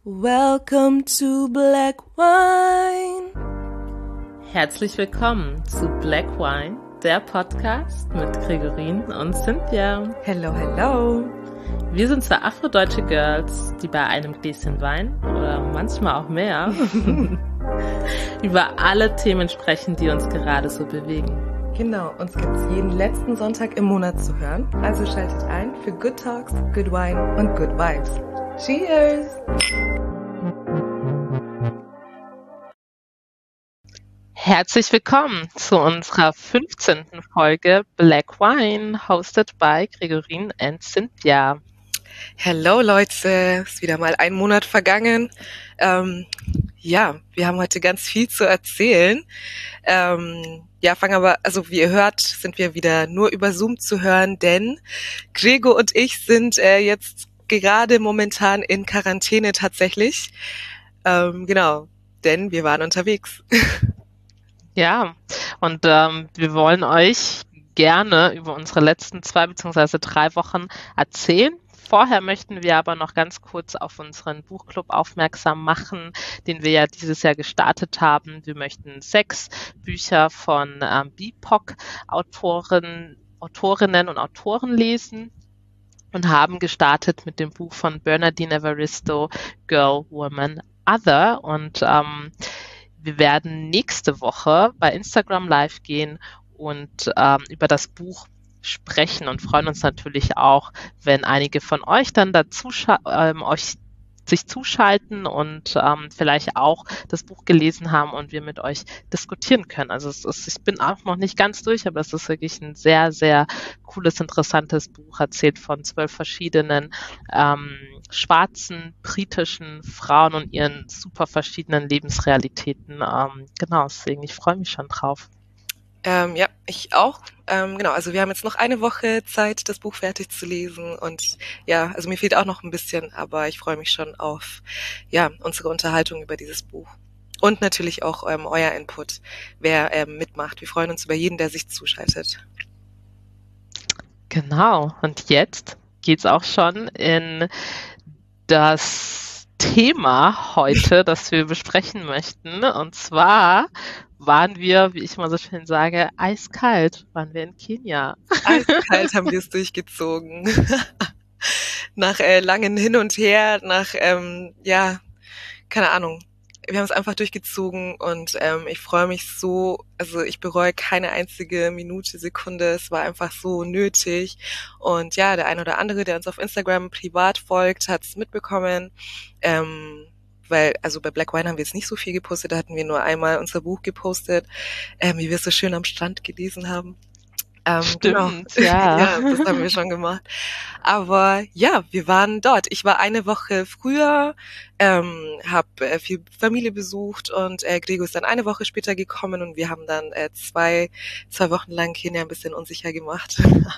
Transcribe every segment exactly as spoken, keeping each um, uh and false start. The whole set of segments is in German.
Welcome to Black Wine. Herzlich willkommen zu Black Wine, der Podcast mit Gregorin und Cynthia. Hello, hello. Wir sind zwei afrodeutsche Girls, die bei einem Gläschen Wein oder manchmal auch mehr über alle Themen sprechen, die uns gerade so bewegen. Genau, uns gibt's jeden letzten Sonntag im Monat zu hören. Also schaltet ein für Good Talks, Good Wine und Good Vibes. Cheers! Herzlich willkommen zu unserer fünfzehnten Folge Black Wine, hosted by Gregorin and Cynthia. Hello Leute, ist wieder mal ein Monat vergangen. Ähm, ja, wir haben heute ganz viel zu erzählen. Ähm, ja, fangen aber, also wie ihr hört, sind wir wieder nur über Zoom zu hören, denn Gregor und ich sind äh, jetzt gerade momentan in Quarantäne tatsächlich. Ähm, genau, denn wir waren unterwegs. Ja, und ähm, wir wollen euch gerne über unsere letzten zwei beziehungsweise drei Wochen erzählen. Vorher möchten wir aber noch ganz kurz auf unseren Buchclub aufmerksam machen, den wir ja dieses Jahr gestartet haben. Wir möchten sechs Bücher von ähm, B I P O C-Autoren, Autorinnen und Autoren lesen und haben gestartet mit dem Buch von Bernardine Evaristo, Girl, Woman, Other. Und ähm, wir werden nächste Woche bei Instagram live gehen und ähm, über das Buch sprechen und freuen uns natürlich auch, wenn einige von euch dann dazu ähm, euch sich zuschalten und ähm, vielleicht auch das Buch gelesen haben und wir mit euch diskutieren können. Also es ist, ich bin auch noch nicht ganz durch, aber es ist wirklich ein sehr, sehr cooles, interessantes Buch, erzählt von zwölf verschiedenen ähm, schwarzen, britischen Frauen und ihren super verschiedenen Lebensrealitäten. Ähm, genau, deswegen, ich freue mich schon drauf. Ähm, ja, ich auch. Ähm, genau, also wir haben jetzt noch eine Woche Zeit, das Buch fertig zu lesen und ja, also mir fehlt auch noch ein bisschen, aber ich freue mich schon auf ja unsere Unterhaltung über dieses Buch und natürlich auch ähm, euer Input, wer ähm, mitmacht. Wir freuen uns über jeden, der sich zuschaltet. Genau, und jetzt geht's auch schon in das Thema heute, das wir besprechen möchten, und zwar waren wir, wie ich mal so schön sage, eiskalt, waren wir in Kenia. Eiskalt haben wir es durchgezogen. Nach äh, langen Hin und Her, nach, ähm, ja, keine Ahnung. Wir haben es einfach durchgezogen und ähm, ich freue mich so, also ich bereue keine einzige Minute, Sekunde. Es war einfach so nötig. Und ja, der ein oder andere, der uns auf Instagram privat folgt, hat es mitbekommen. Ähm, weil, also bei Black Wine haben wir jetzt nicht so viel gepostet, da hatten wir nur einmal unser Buch gepostet, ähm, wie wir es so schön am Strand gelesen haben. Ähm, Stimmt, genau. ja. Ja, das haben wir schon gemacht. Aber ja, wir waren dort. Ich war eine Woche früher, ähm, habe äh, viel Familie besucht und äh, Gregor ist dann eine Woche später gekommen und wir haben dann äh, zwei zwei Wochen lang Kenia ein bisschen unsicher gemacht.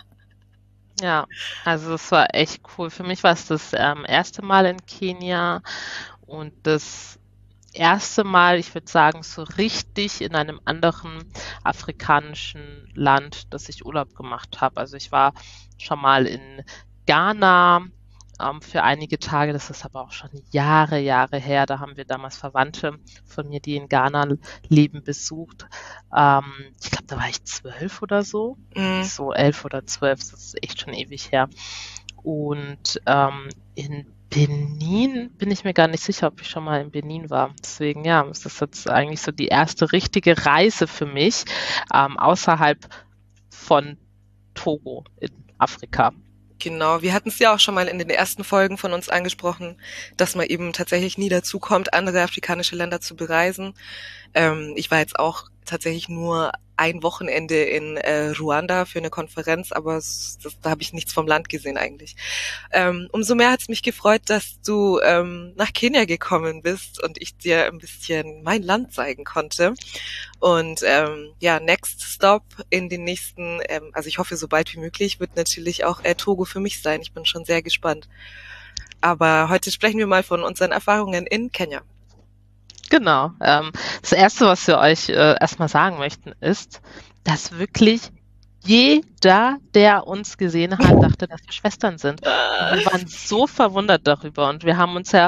Ja, also es war echt cool. Für mich war es das ähm, erste Mal in Kenia und das erste Mal, ich würde sagen, so richtig in einem anderen afrikanischen Land, dass ich Urlaub gemacht habe. Also ich war schon mal in Ghana ähm, für einige Tage, das ist aber auch schon Jahre, Jahre her. Da haben wir damals Verwandte von mir, die in Ghana leben, besucht. Ähm, ich glaube, da war ich zwölf oder so. Mm. So elf oder zwölf, das ist echt schon ewig her. Und ähm, in Benin bin ich mir gar nicht sicher, ob ich schon mal in Benin war. Deswegen, ja, ist das jetzt eigentlich so die erste richtige Reise für mich ähm, außerhalb von Togo in Afrika. Genau, wir hatten es ja auch schon mal in den ersten Folgen von uns angesprochen, dass man eben tatsächlich nie dazu kommt, andere afrikanische Länder zu bereisen. Ähm, ich war jetzt auch tatsächlich nur ein Wochenende in äh, Ruanda für eine Konferenz, aber es, das, da habe ich nichts vom Land gesehen eigentlich. Ähm, umso mehr hat es mich gefreut, dass du ähm, nach Kenia gekommen bist und ich dir ein bisschen mein Land zeigen konnte. Und ähm, ja, Next Stop in den nächsten, ähm, also ich hoffe so bald wie möglich, wird natürlich auch äh, Togo für mich sein. Ich bin schon sehr gespannt. Aber heute sprechen wir mal von unseren Erfahrungen in Kenia. Genau. Ähm, das Erste, was wir euch äh, erstmal sagen möchten, ist, dass wirklich jeder, der uns gesehen hat, dachte, dass wir Schwestern sind. Und wir waren so verwundert darüber. Und wir haben uns ja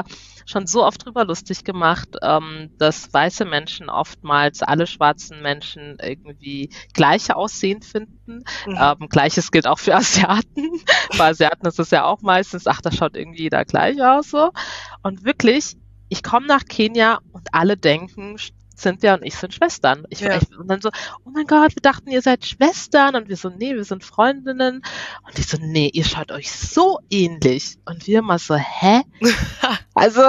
schon so oft drüber lustig gemacht, ähm, dass weiße Menschen oftmals alle schwarzen Menschen irgendwie gleich aussehen finden. Mhm. Ähm, Gleiches gilt auch für Asiaten. Bei Asiaten ist es ja auch meistens, ach, da schaut irgendwie jeder gleich aus so. Und wirklich, ich komme nach Kenia und alle denken, Cynthia und ich sind Schwestern. Ich, Ja. ich, und dann so, oh mein Gott, wir dachten, ihr seid Schwestern. Und wir so, nee, wir sind Freundinnen. Und die so, nee, ihr schaut euch so ähnlich. Und wir mal so, hä? Also,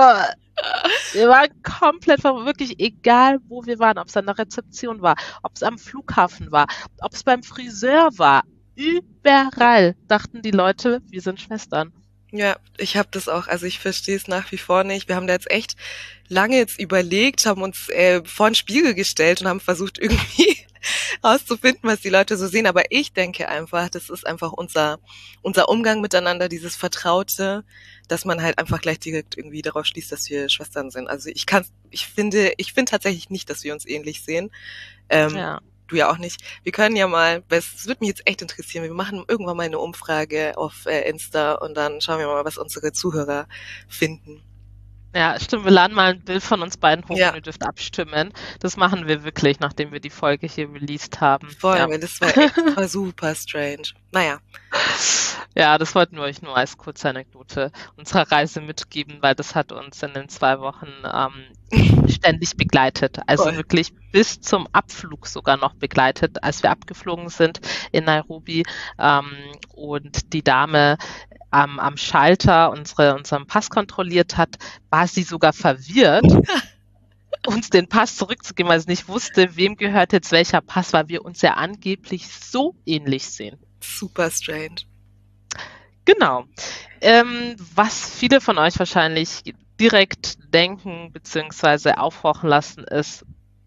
wir waren komplett verwirrt, wirklich egal, wo wir waren, ob es an der Rezeption war, ob es am Flughafen war, ob es beim Friseur war. Überall dachten die Leute, wir sind Schwestern. Ja, ich habe das auch, also ich verstehe es nach wie vor nicht. Wir haben da jetzt echt lange jetzt überlegt, haben uns äh, vor den Spiegel gestellt und haben versucht irgendwie rauszufinden, was die Leute so sehen. Aber ich denke einfach, das ist einfach unser unser Umgang miteinander, dieses Vertraute, dass man halt einfach gleich direkt irgendwie darauf schließt, dass wir Schwestern sind. Also ich kann, ich finde, ich finde tatsächlich nicht, dass wir uns ähnlich sehen. Ähm, Ja. Du ja auch nicht. Wir können ja mal, es würde mich jetzt echt interessieren, wir machen irgendwann mal eine Umfrage auf äh, Insta und dann schauen wir mal, was unsere Zuhörer finden. Ja, stimmt. Wir laden mal ein Bild von uns beiden hoch Ja. und ihr dürft abstimmen. Das machen wir wirklich, nachdem wir die Folge hier released haben. Voll, Ja. weil das war echt war super strange. Naja. Ja, das wollten wir euch nur als kurze Anekdote unserer Reise mitgeben, weil das hat uns in den zwei Wochen ähm, ständig begleitet. Also Voll. wirklich bis zum Abflug sogar noch begleitet, als wir abgeflogen sind in Nairobi ähm, und die Dame am, am Schalter unsere, unseren Pass kontrolliert hat, war sie sogar verwirrt, uns den Pass zurückzugeben, weil sie nicht wusste, wem gehört jetzt welcher Pass, weil wir uns ja angeblich so ähnlich sehen. Super strange. Genau. Ähm, was viele von euch wahrscheinlich direkt denken bzw. aufhorchen lassen, ist,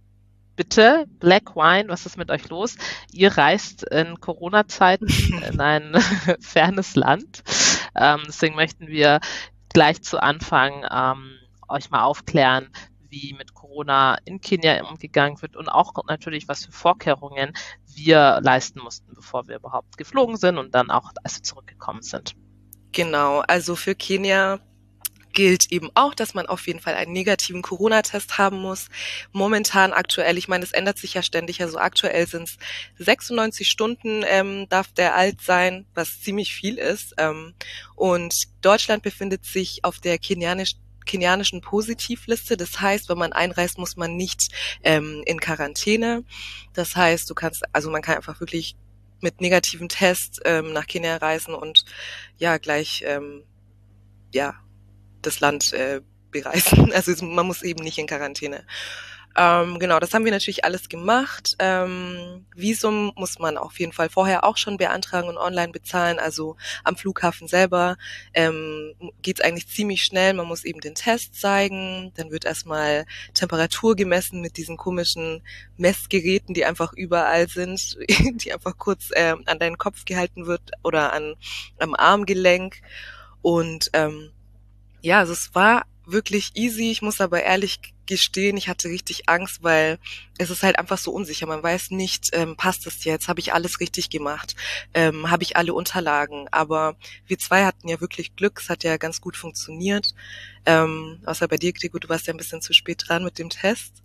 bitte, Black Wine, was ist mit euch los? Ihr reist in Corona-Zeiten in ein fernes Land. Ähm, deswegen möchten wir gleich zu Anfang ähm, euch mal aufklären, wie mit Corona in Kenia umgegangen wird und auch natürlich, was für Vorkehrungen wir leisten mussten, bevor wir überhaupt geflogen sind und dann auch, als wir zurückgekommen sind. Genau, also für Kenia gilt eben auch, dass man auf jeden Fall einen negativen Corona-Test haben muss. Momentan aktuell, ich meine, es ändert sich ja ständig, also aktuell sind es sechsundneunzig Stunden ähm, darf der alt sein, was ziemlich viel ist. Ähm, und Deutschland befindet sich auf der kenianisch, kenianischen Positivliste. Das heißt, wenn man einreist, muss man nicht ähm, in Quarantäne. Das heißt, du kannst, also man kann einfach wirklich mit negativen Test ähm, nach Kenia reisen und ja, gleich, ähm, ja, das Land äh, bereisen. Also es, man muss eben nicht in Quarantäne. Ähm, genau, das haben wir natürlich alles gemacht. Ähm, Visum muss man auf jeden Fall vorher auch schon beantragen und online bezahlen. Also am Flughafen selber ähm, geht's eigentlich ziemlich schnell. Man muss eben den Test zeigen. Dann wird erstmal Temperatur gemessen mit diesen komischen Messgeräten, die einfach überall sind, die einfach kurz äh, an deinen Kopf gehalten wird oder an am Armgelenk. Und ähm, ja, also es war wirklich easy. Ich muss aber ehrlich gestehen, ich hatte richtig Angst, weil es ist halt einfach so unsicher. Man weiß nicht, ähm, passt es jetzt? Habe ich alles richtig gemacht? Ähm, habe ich alle Unterlagen? Aber wir zwei hatten ja wirklich Glück. Es hat ja ganz gut funktioniert. Ähm, außer bei dir, Gregor, du warst ja ein bisschen zu spät dran mit dem Test.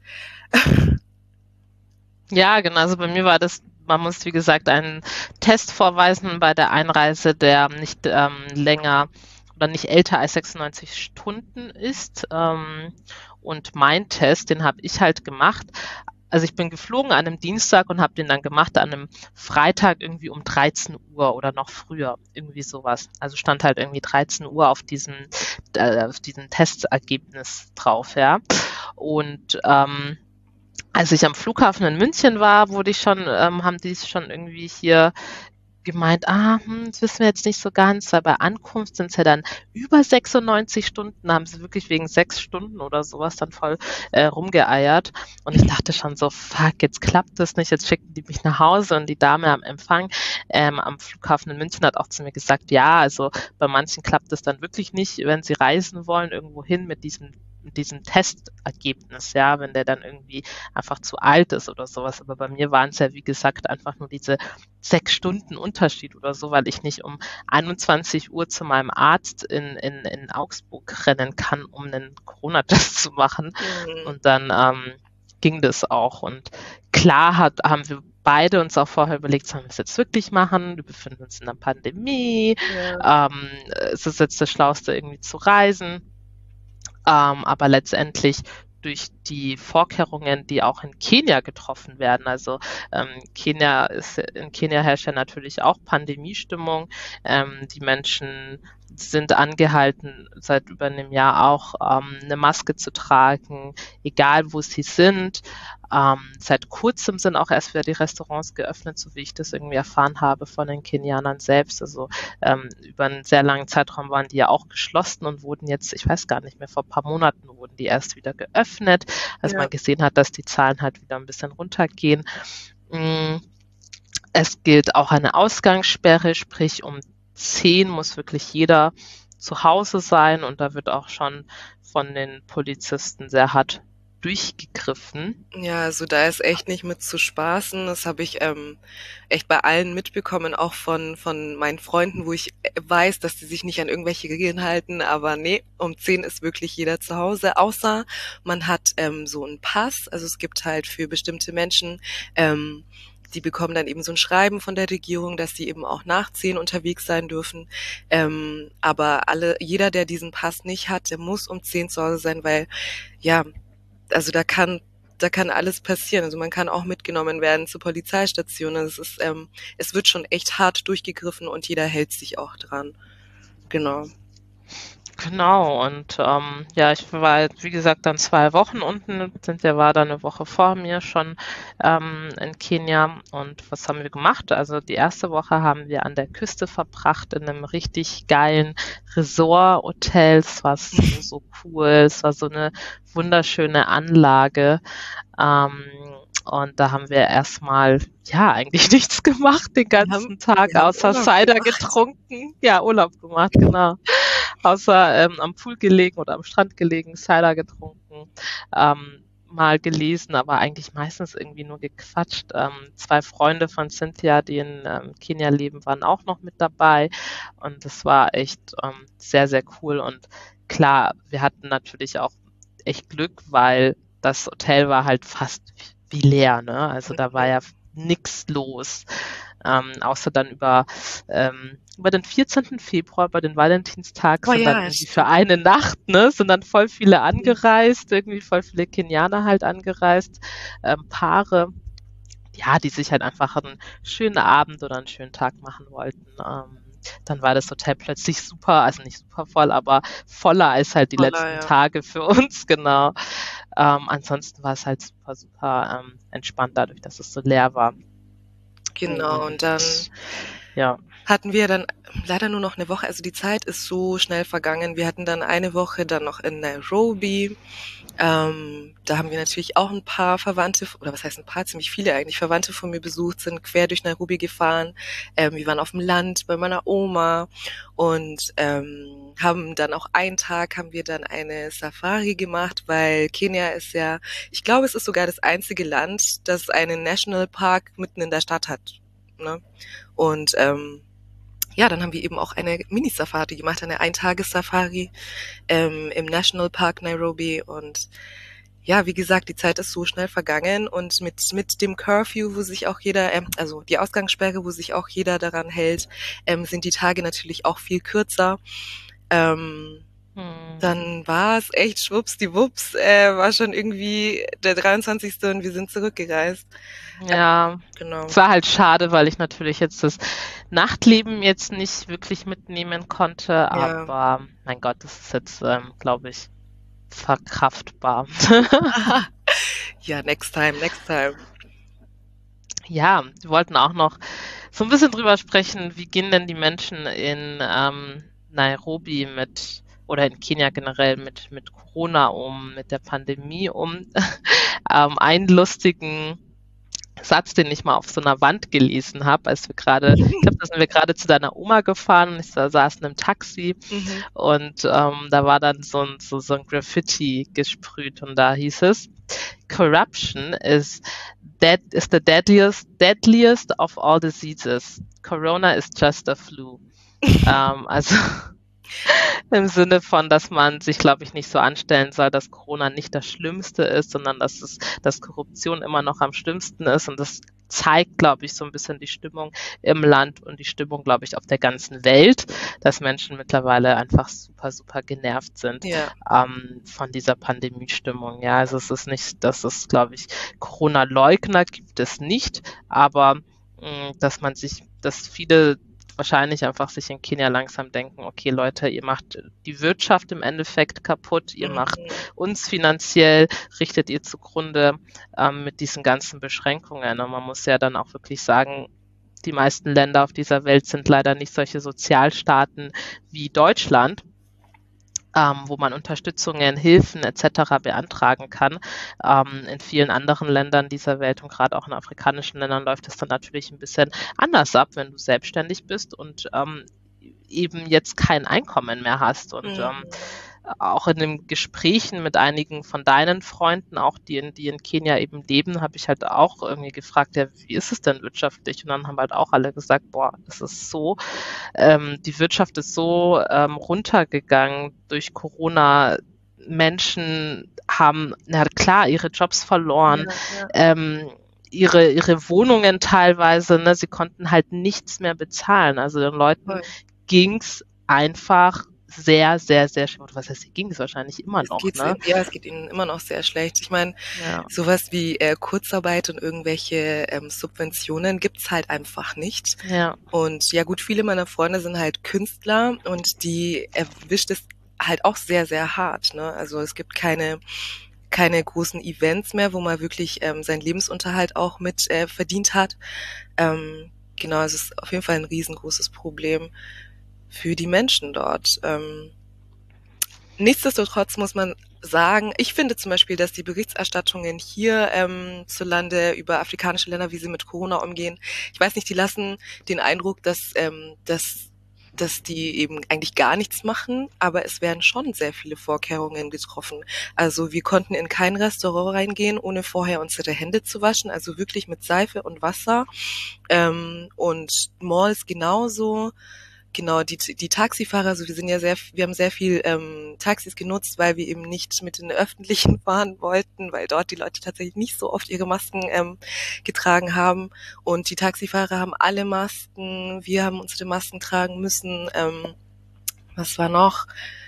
Ja, genau. Also bei mir war das, man muss, wie gesagt, einen Test vorweisen bei der Einreise, der nicht ähm, länger oder nicht älter als sechsundneunzig Stunden ist. Ähm, und mein Test, den habe ich halt gemacht. Also ich bin geflogen an einem Dienstag und habe den dann gemacht an einem Freitag irgendwie um dreizehn Uhr oder noch früher, irgendwie sowas. Also stand halt irgendwie dreizehn Uhr auf diesem, äh, auf diesem Testergebnis drauf, ja. Und ähm, als ich am Flughafen in München war, wurde ich schon, ähm, haben die schon irgendwie hier gemeint, ah, hm, das wissen wir jetzt nicht so ganz, weil bei Ankunft sind es ja dann über sechsundneunzig Stunden, haben sie wirklich wegen sechs Stunden oder sowas dann voll äh, rumgeeiert. Und ich dachte schon so, fuck, jetzt klappt das nicht, jetzt schicken die mich nach Hause. Und die Dame am Empfang ähm, am Flughafen in München hat auch zu mir gesagt, ja, also bei manchen klappt das dann wirklich nicht, wenn sie reisen wollen irgendwo hin mit diesem diesem Testergebnis, ja, wenn der dann irgendwie einfach zu alt ist oder sowas. Aber bei mir waren es ja, wie gesagt, einfach nur diese sechs Stunden Unterschied oder so, weil ich nicht um einundzwanzig Uhr zu meinem Arzt in, in, in Augsburg rennen kann, um einen Corona-Test zu machen. Mhm. Und dann ähm, ging das auch. Und klar hat, haben wir beide uns auch vorher überlegt, sollen wir es jetzt wirklich machen? Wir befinden uns in einer Pandemie. Ja. Ähm, es ist jetzt das Schlauste, irgendwie zu reisen. Ähm, aber letztendlich durch die Vorkehrungen, die auch in Kenia getroffen werden. Also ähm, Kenia ist, in Kenia herrscht ja natürlich auch Pandemiestimmung. Ähm, die Menschen sind angehalten, seit über einem Jahr auch ähm, eine Maske zu tragen, egal wo sie sind. Ähm, seit kurzem sind auch erst wieder die Restaurants geöffnet, so wie ich das irgendwie erfahren habe von den Kenianern selbst. Also ähm, über einen sehr langen Zeitraum waren die ja auch geschlossen und wurden jetzt, ich weiß gar nicht mehr, vor ein paar Monaten wurden die erst wieder geöffnet, als Ja. man gesehen hat, dass die Zahlen halt wieder ein bisschen runtergehen. Es gilt auch eine Ausgangssperre, sprich um zehn muss wirklich jeder zu Hause sein und da wird auch schon von den Polizisten sehr hart durchgegriffen. Ja, also da ist echt nicht mit zu spaßen. Das habe ich ähm, echt bei allen mitbekommen, auch von, von meinen Freunden, wo ich äh, weiß, dass die sich nicht an irgendwelche Regeln halten. Aber nee, um zehn ist wirklich jeder zu Hause, außer man hat ähm, so einen Pass. Also es gibt halt für bestimmte Menschen, ähm, die bekommen dann eben so ein Schreiben von der Regierung, dass sie eben auch nach zehn unterwegs sein dürfen. Ähm, aber alle, jeder, der diesen Pass nicht hat, der muss um zehn zu Hause sein, weil ja, also da kann da kann alles passieren. Also man kann auch mitgenommen werden zur Polizeistation. Also es ist, ähm, es wird schon echt hart durchgegriffen und jeder hält sich auch dran. Genau. Genau, und ähm, ja, ich war, jetzt, wie gesagt, dann zwei Wochen unten, Cynthia war dann eine Woche vor mir schon ähm, in Kenia. Und was haben wir gemacht? Also die erste Woche haben wir an der Küste verbracht in einem richtig geilen Resort-Hotel. Es war so, so cool, es war so eine wunderschöne Anlage. Ähm, und da haben wir erstmal, ja, eigentlich nichts gemacht den Wir haben, ganzen Tag, wir haben außer Urlaub Cider gemacht. getrunken. Ja, Urlaub gemacht, genau. Außer ähm, am Pool gelegen oder am Strand gelegen, Cider getrunken, ähm, mal gelesen, aber eigentlich meistens irgendwie nur gequatscht. Ähm, zwei Freunde von Cynthia, die in ähm, Kenia leben, waren auch noch mit dabei und das war echt ähm, sehr, sehr cool. Und klar, wir hatten natürlich auch echt Glück, weil das Hotel war halt fast wie leer, ne? Also da war ja nix los. Ähm, außer dann über, ähm, über den vierzehnten Februar, bei den Valentinstag, Oh sind dann ja, irgendwie für stimmt. eine Nacht, ne, sind dann voll viele angereist, irgendwie voll viele Kenianer halt angereist, ähm, Paare, ja, die sich halt einfach einen schönen Abend oder einen schönen Tag machen wollten. Ähm, dann war das Hotel plötzlich super, also nicht super voll, aber voller als halt die Voller, letzten ja. Tage für uns, genau. Ähm, ansonsten war es halt super, super ähm, entspannt dadurch, dass es so leer war. Genau. Und dann Und ja, hatten wir dann leider nur noch eine Woche. Also die Zeit ist so schnell vergangen. Wir hatten dann eine Woche dann noch in Nairobi. Ähm, da haben wir natürlich auch ein paar Verwandte, oder was heißt ein paar, ziemlich viele eigentlich, Verwandte von mir besucht, sind quer durch Nairobi gefahren. Ähm, wir waren auf dem Land bei meiner Oma und ähm, haben dann auch einen Tag, haben wir dann eine Safari gemacht, weil Kenia ist ja, ich glaube, es ist sogar das einzige Land, das einen Nationalpark mitten in der Stadt hat. Ne? Und ähm, ja, dann haben wir eben auch eine Mini-Safari gemacht, eine Eintagessafari ähm, im Nationalpark Nairobi und ja, wie gesagt, die Zeit ist so schnell vergangen und mit mit dem Curfew, wo sich auch jeder, ähm, also die Ausgangssperre, wo sich auch jeder daran hält, ähm, sind die Tage natürlich auch viel kürzer. Ähm, hm. Dann war es echt schwuppsdiwupps, äh, war schon irgendwie der dreiundzwanzigste und wir sind zurückgereist. Ja, Genau. es war halt schade, weil ich natürlich jetzt das Nachtleben jetzt nicht wirklich mitnehmen konnte, Ja. aber mein Gott, das ist jetzt, ähm, glaube ich, verkraftbar. Ja, next time, next time. Ja, wir wollten auch noch so ein bisschen drüber sprechen, wie gehen denn die Menschen in ähm, Nairobi mit oder in Kenia generell mit, mit Corona um, mit der Pandemie um. ähm, einen lustigen Satz, den ich mal auf so einer Wand gelesen habe, als wir gerade, ich glaube, da sind wir gerade zu deiner Oma gefahren und ich sa- saß in einem Taxi Mhm. und ähm, da war dann so ein, so, so ein Graffiti gesprüht und da hieß es, Corruption is dead is the deadliest deadliest of all diseases. Corona is just a flu. Ähm, also im Sinne von, dass man sich, glaube ich, nicht so anstellen soll, dass Corona nicht das Schlimmste ist, sondern dass es, dass Korruption immer noch am schlimmsten ist. Und das zeigt, glaube ich, so ein bisschen die Stimmung im Land und die Stimmung, glaube ich, auf der ganzen Welt, dass Menschen mittlerweile einfach super, super genervt sind Ja. ähm, von dieser Pandemiestimmung. Ja, also es ist nicht, dass es, glaube ich, Corona-Leugner gibt es nicht, aber mh, dass man sich, dass viele wahrscheinlich einfach sich in Kenia langsam denken, okay Leute, ihr macht die Wirtschaft im Endeffekt kaputt, ihr macht Mhm. uns finanziell, richtet ihr zugrunde ähm, mit diesen ganzen Beschränkungen. Und man muss ja dann auch wirklich sagen, die meisten Länder auf dieser Welt sind leider nicht solche Sozialstaaten wie Deutschland, ähm, wo man Unterstützungen, Hilfen et cetera beantragen kann. Ähm, in vielen anderen Ländern dieser Welt und gerade auch in afrikanischen Ländern läuft es dann natürlich ein bisschen anders ab, wenn du selbstständig bist und ähm, eben jetzt kein Einkommen mehr hast. Und Mhm. ähm, auch in den Gesprächen mit einigen von deinen Freunden, auch die in, die in Kenia eben leben, habe ich halt auch irgendwie gefragt, ja, wie ist es denn wirtschaftlich? Und dann haben halt auch alle gesagt, boah, das ist so, ähm, die Wirtschaft ist so ähm, runtergegangen durch Corona. Menschen haben, na klar, ihre Jobs verloren, Ja, ja. ähm, ihre, ihre Wohnungen teilweise, ne, sie konnten halt nichts mehr bezahlen. Also den Leuten Voll. ging's einfach sehr, sehr, sehr schlecht. Was heißt, ging es wahrscheinlich immer Es noch, geht's ne? in, ja, es geht ihnen immer noch sehr schlecht. Ich meine, Ja, sowas wie äh, Kurzarbeit und irgendwelche ähm, Subventionen gibt's halt einfach nicht. ja, Und ja gut, viele meiner Freunde sind halt Künstler und die erwischt es halt auch sehr, sehr hart. Ne? Also es gibt keine keine großen Events mehr, wo man wirklich ähm, seinen Lebensunterhalt auch mit äh, verdient hat. Ähm, genau, es ist auf jeden Fall ein riesengroßes Problem für die Menschen dort. Ähm, nichtsdestotrotz muss man sagen, ich finde zum Beispiel, dass die Berichterstattungen hier ähm, zu Lande über afrikanische Länder, wie sie mit Corona umgehen, ich weiß nicht, die lassen den Eindruck, dass, ähm, dass, dass die eben eigentlich gar nichts machen, aber es werden schon sehr viele Vorkehrungen getroffen. Also wir konnten in kein Restaurant reingehen, ohne vorher unsere Hände zu waschen, also wirklich mit Seife und Wasser. Ähm, und Malls genauso. Genau, die, die Taxifahrer, also wir sind ja sehr, wir haben sehr viel ähm, Taxis genutzt, weil wir eben nicht mit den Öffentlichen fahren wollten, weil dort die Leute tatsächlich nicht so oft ihre Masken ähm, getragen haben. Und die Taxifahrer haben alle Masken, wir haben unsere Masken tragen müssen. Ähm, was war noch?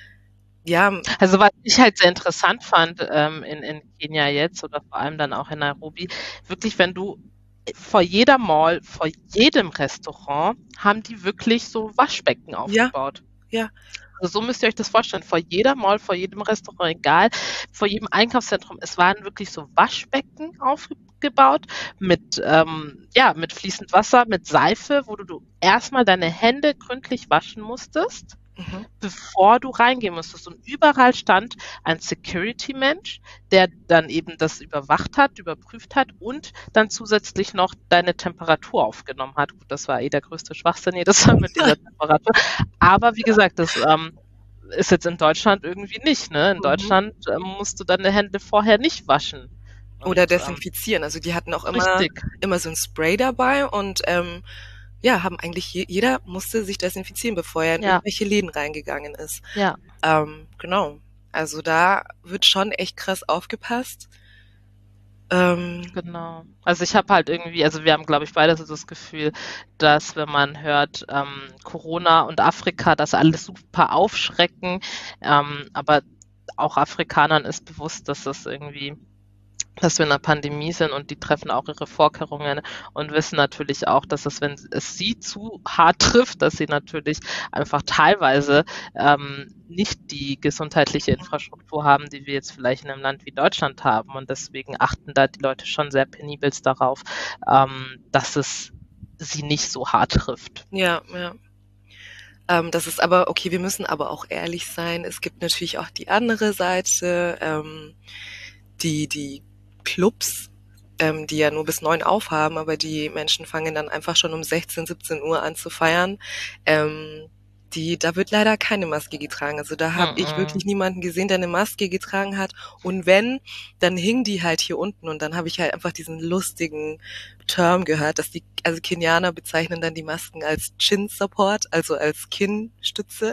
Ja, also was ich halt sehr interessant fand ähm, in, in Kenia jetzt oder vor allem dann auch in Nairobi, wirklich, wenn du vor jeder Mall, vor jedem Restaurant haben die wirklich so Waschbecken ja, aufgebaut. ja. Also so müsst ihr euch das vorstellen. Vor jeder Mall, vor jedem Restaurant, egal, vor jedem Einkaufszentrum. Es waren wirklich so Waschbecken aufgebaut mit, ähm, ja, mit fließend Wasser, mit Seife, wo du, du erstmal deine Hände gründlich waschen musstest, Mhm. bevor du reingehen musstest. Und überall stand ein Security-Mensch, der dann eben das überwacht hat, überprüft hat und dann zusätzlich noch deine Temperatur aufgenommen hat. Gut, das war eh der größte Schwachsinn jedes Mal mit dieser Temperatur. Aber wie gesagt, das ähm, ist jetzt in Deutschland irgendwie nicht. Ne? In Mhm. Deutschland ähm, musst du deine Hände vorher nicht waschen. Oder Und ähm, desinfizieren. Also die hatten auch immer, richtig, immer so ein Spray dabei und ähm, ja, haben eigentlich je, jeder musste sich desinfizieren, bevor er in ja, irgendwelche Läden reingegangen ist. ja. Ähm, genau. Also da wird schon echt krass aufgepasst. Ähm, Genau. Also ich habe halt irgendwie, also wir haben, glaube ich, beide so das Gefühl, dass wenn man hört, ähm, Corona und Afrika, das alles super aufschrecken, ähm, aber auch Afrikanern ist bewusst, dass das irgendwie, dass wir in einer Pandemie sind und die treffen auch ihre Vorkehrungen und wissen natürlich auch, dass es, wenn es sie zu hart trifft, dass sie natürlich einfach teilweise ähm, nicht die gesundheitliche Infrastruktur haben, die wir jetzt vielleicht in einem Land wie Deutschland haben. Und deswegen achten da die Leute schon sehr penibelst darauf, ähm, dass es sie nicht so hart trifft. ja, ja. Ähm, das ist aber, okay, wir müssen aber auch ehrlich sein. Es gibt natürlich auch die andere Seite, ähm, die, die Clubs. ähm, die ja nur bis neun aufhaben, aber die Menschen fangen dann einfach schon um sechzehn, siebzehn Uhr an zu feiern. Ähm, die, da wird leider keine Maske getragen. Also da habe ich Mhm. wirklich niemanden gesehen, der eine Maske getragen hat. Und wenn, dann hing die halt hier unten. Und dann habe ich halt einfach diesen lustigen Term gehört, dass die, also Kenianer bezeichnen dann die Masken als Chin Support, also als Kinnstütze.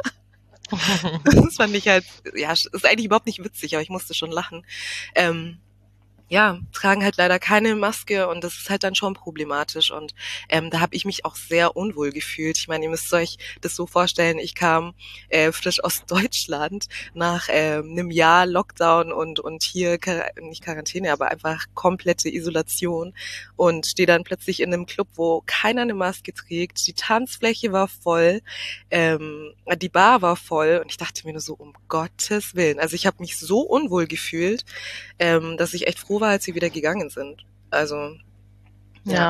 Das fand ich halt, ja, ist eigentlich überhaupt nicht witzig, aber ich musste schon lachen. Ähm, ja, tragen halt leider keine Maske und das ist halt dann schon problematisch und ähm, da habe ich mich auch sehr unwohl gefühlt. Ich meine, ihr müsst euch das so vorstellen, ich kam äh, frisch aus Deutschland nach ähm, einem Jahr Lockdown und und hier, nicht Quarantäne, aber einfach komplette Isolation und stehe dann plötzlich in einem Club, wo keiner eine Maske trägt. Die Tanzfläche war voll, ähm, die Bar war voll und ich dachte mir nur so, um Gottes Willen. Also ich habe mich so unwohl gefühlt, ähm, dass ich echt froh war, als sie wieder gegangen sind. Also, ja. Ja.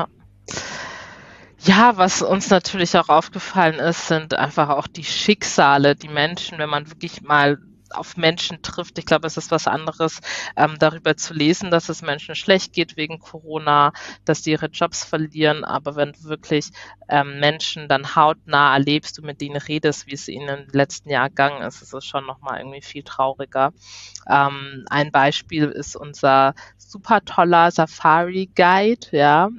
Ja, was uns natürlich auch aufgefallen ist, sind einfach auch die Schicksale, die Menschen, wenn man wirklich mal auf Menschen trifft. Ich glaube, es ist was anderes, ähm, darüber zu lesen, dass es Menschen schlecht geht wegen Corona, dass die ihre Jobs verlieren. Aber wenn du wirklich ähm, Menschen dann hautnah erlebst, du mit denen redest, wie es ihnen im letzten Jahr gegangen ist, ist es schon nochmal irgendwie viel trauriger. Ähm, ein Beispiel ist unser super toller Safari-Guide, ja,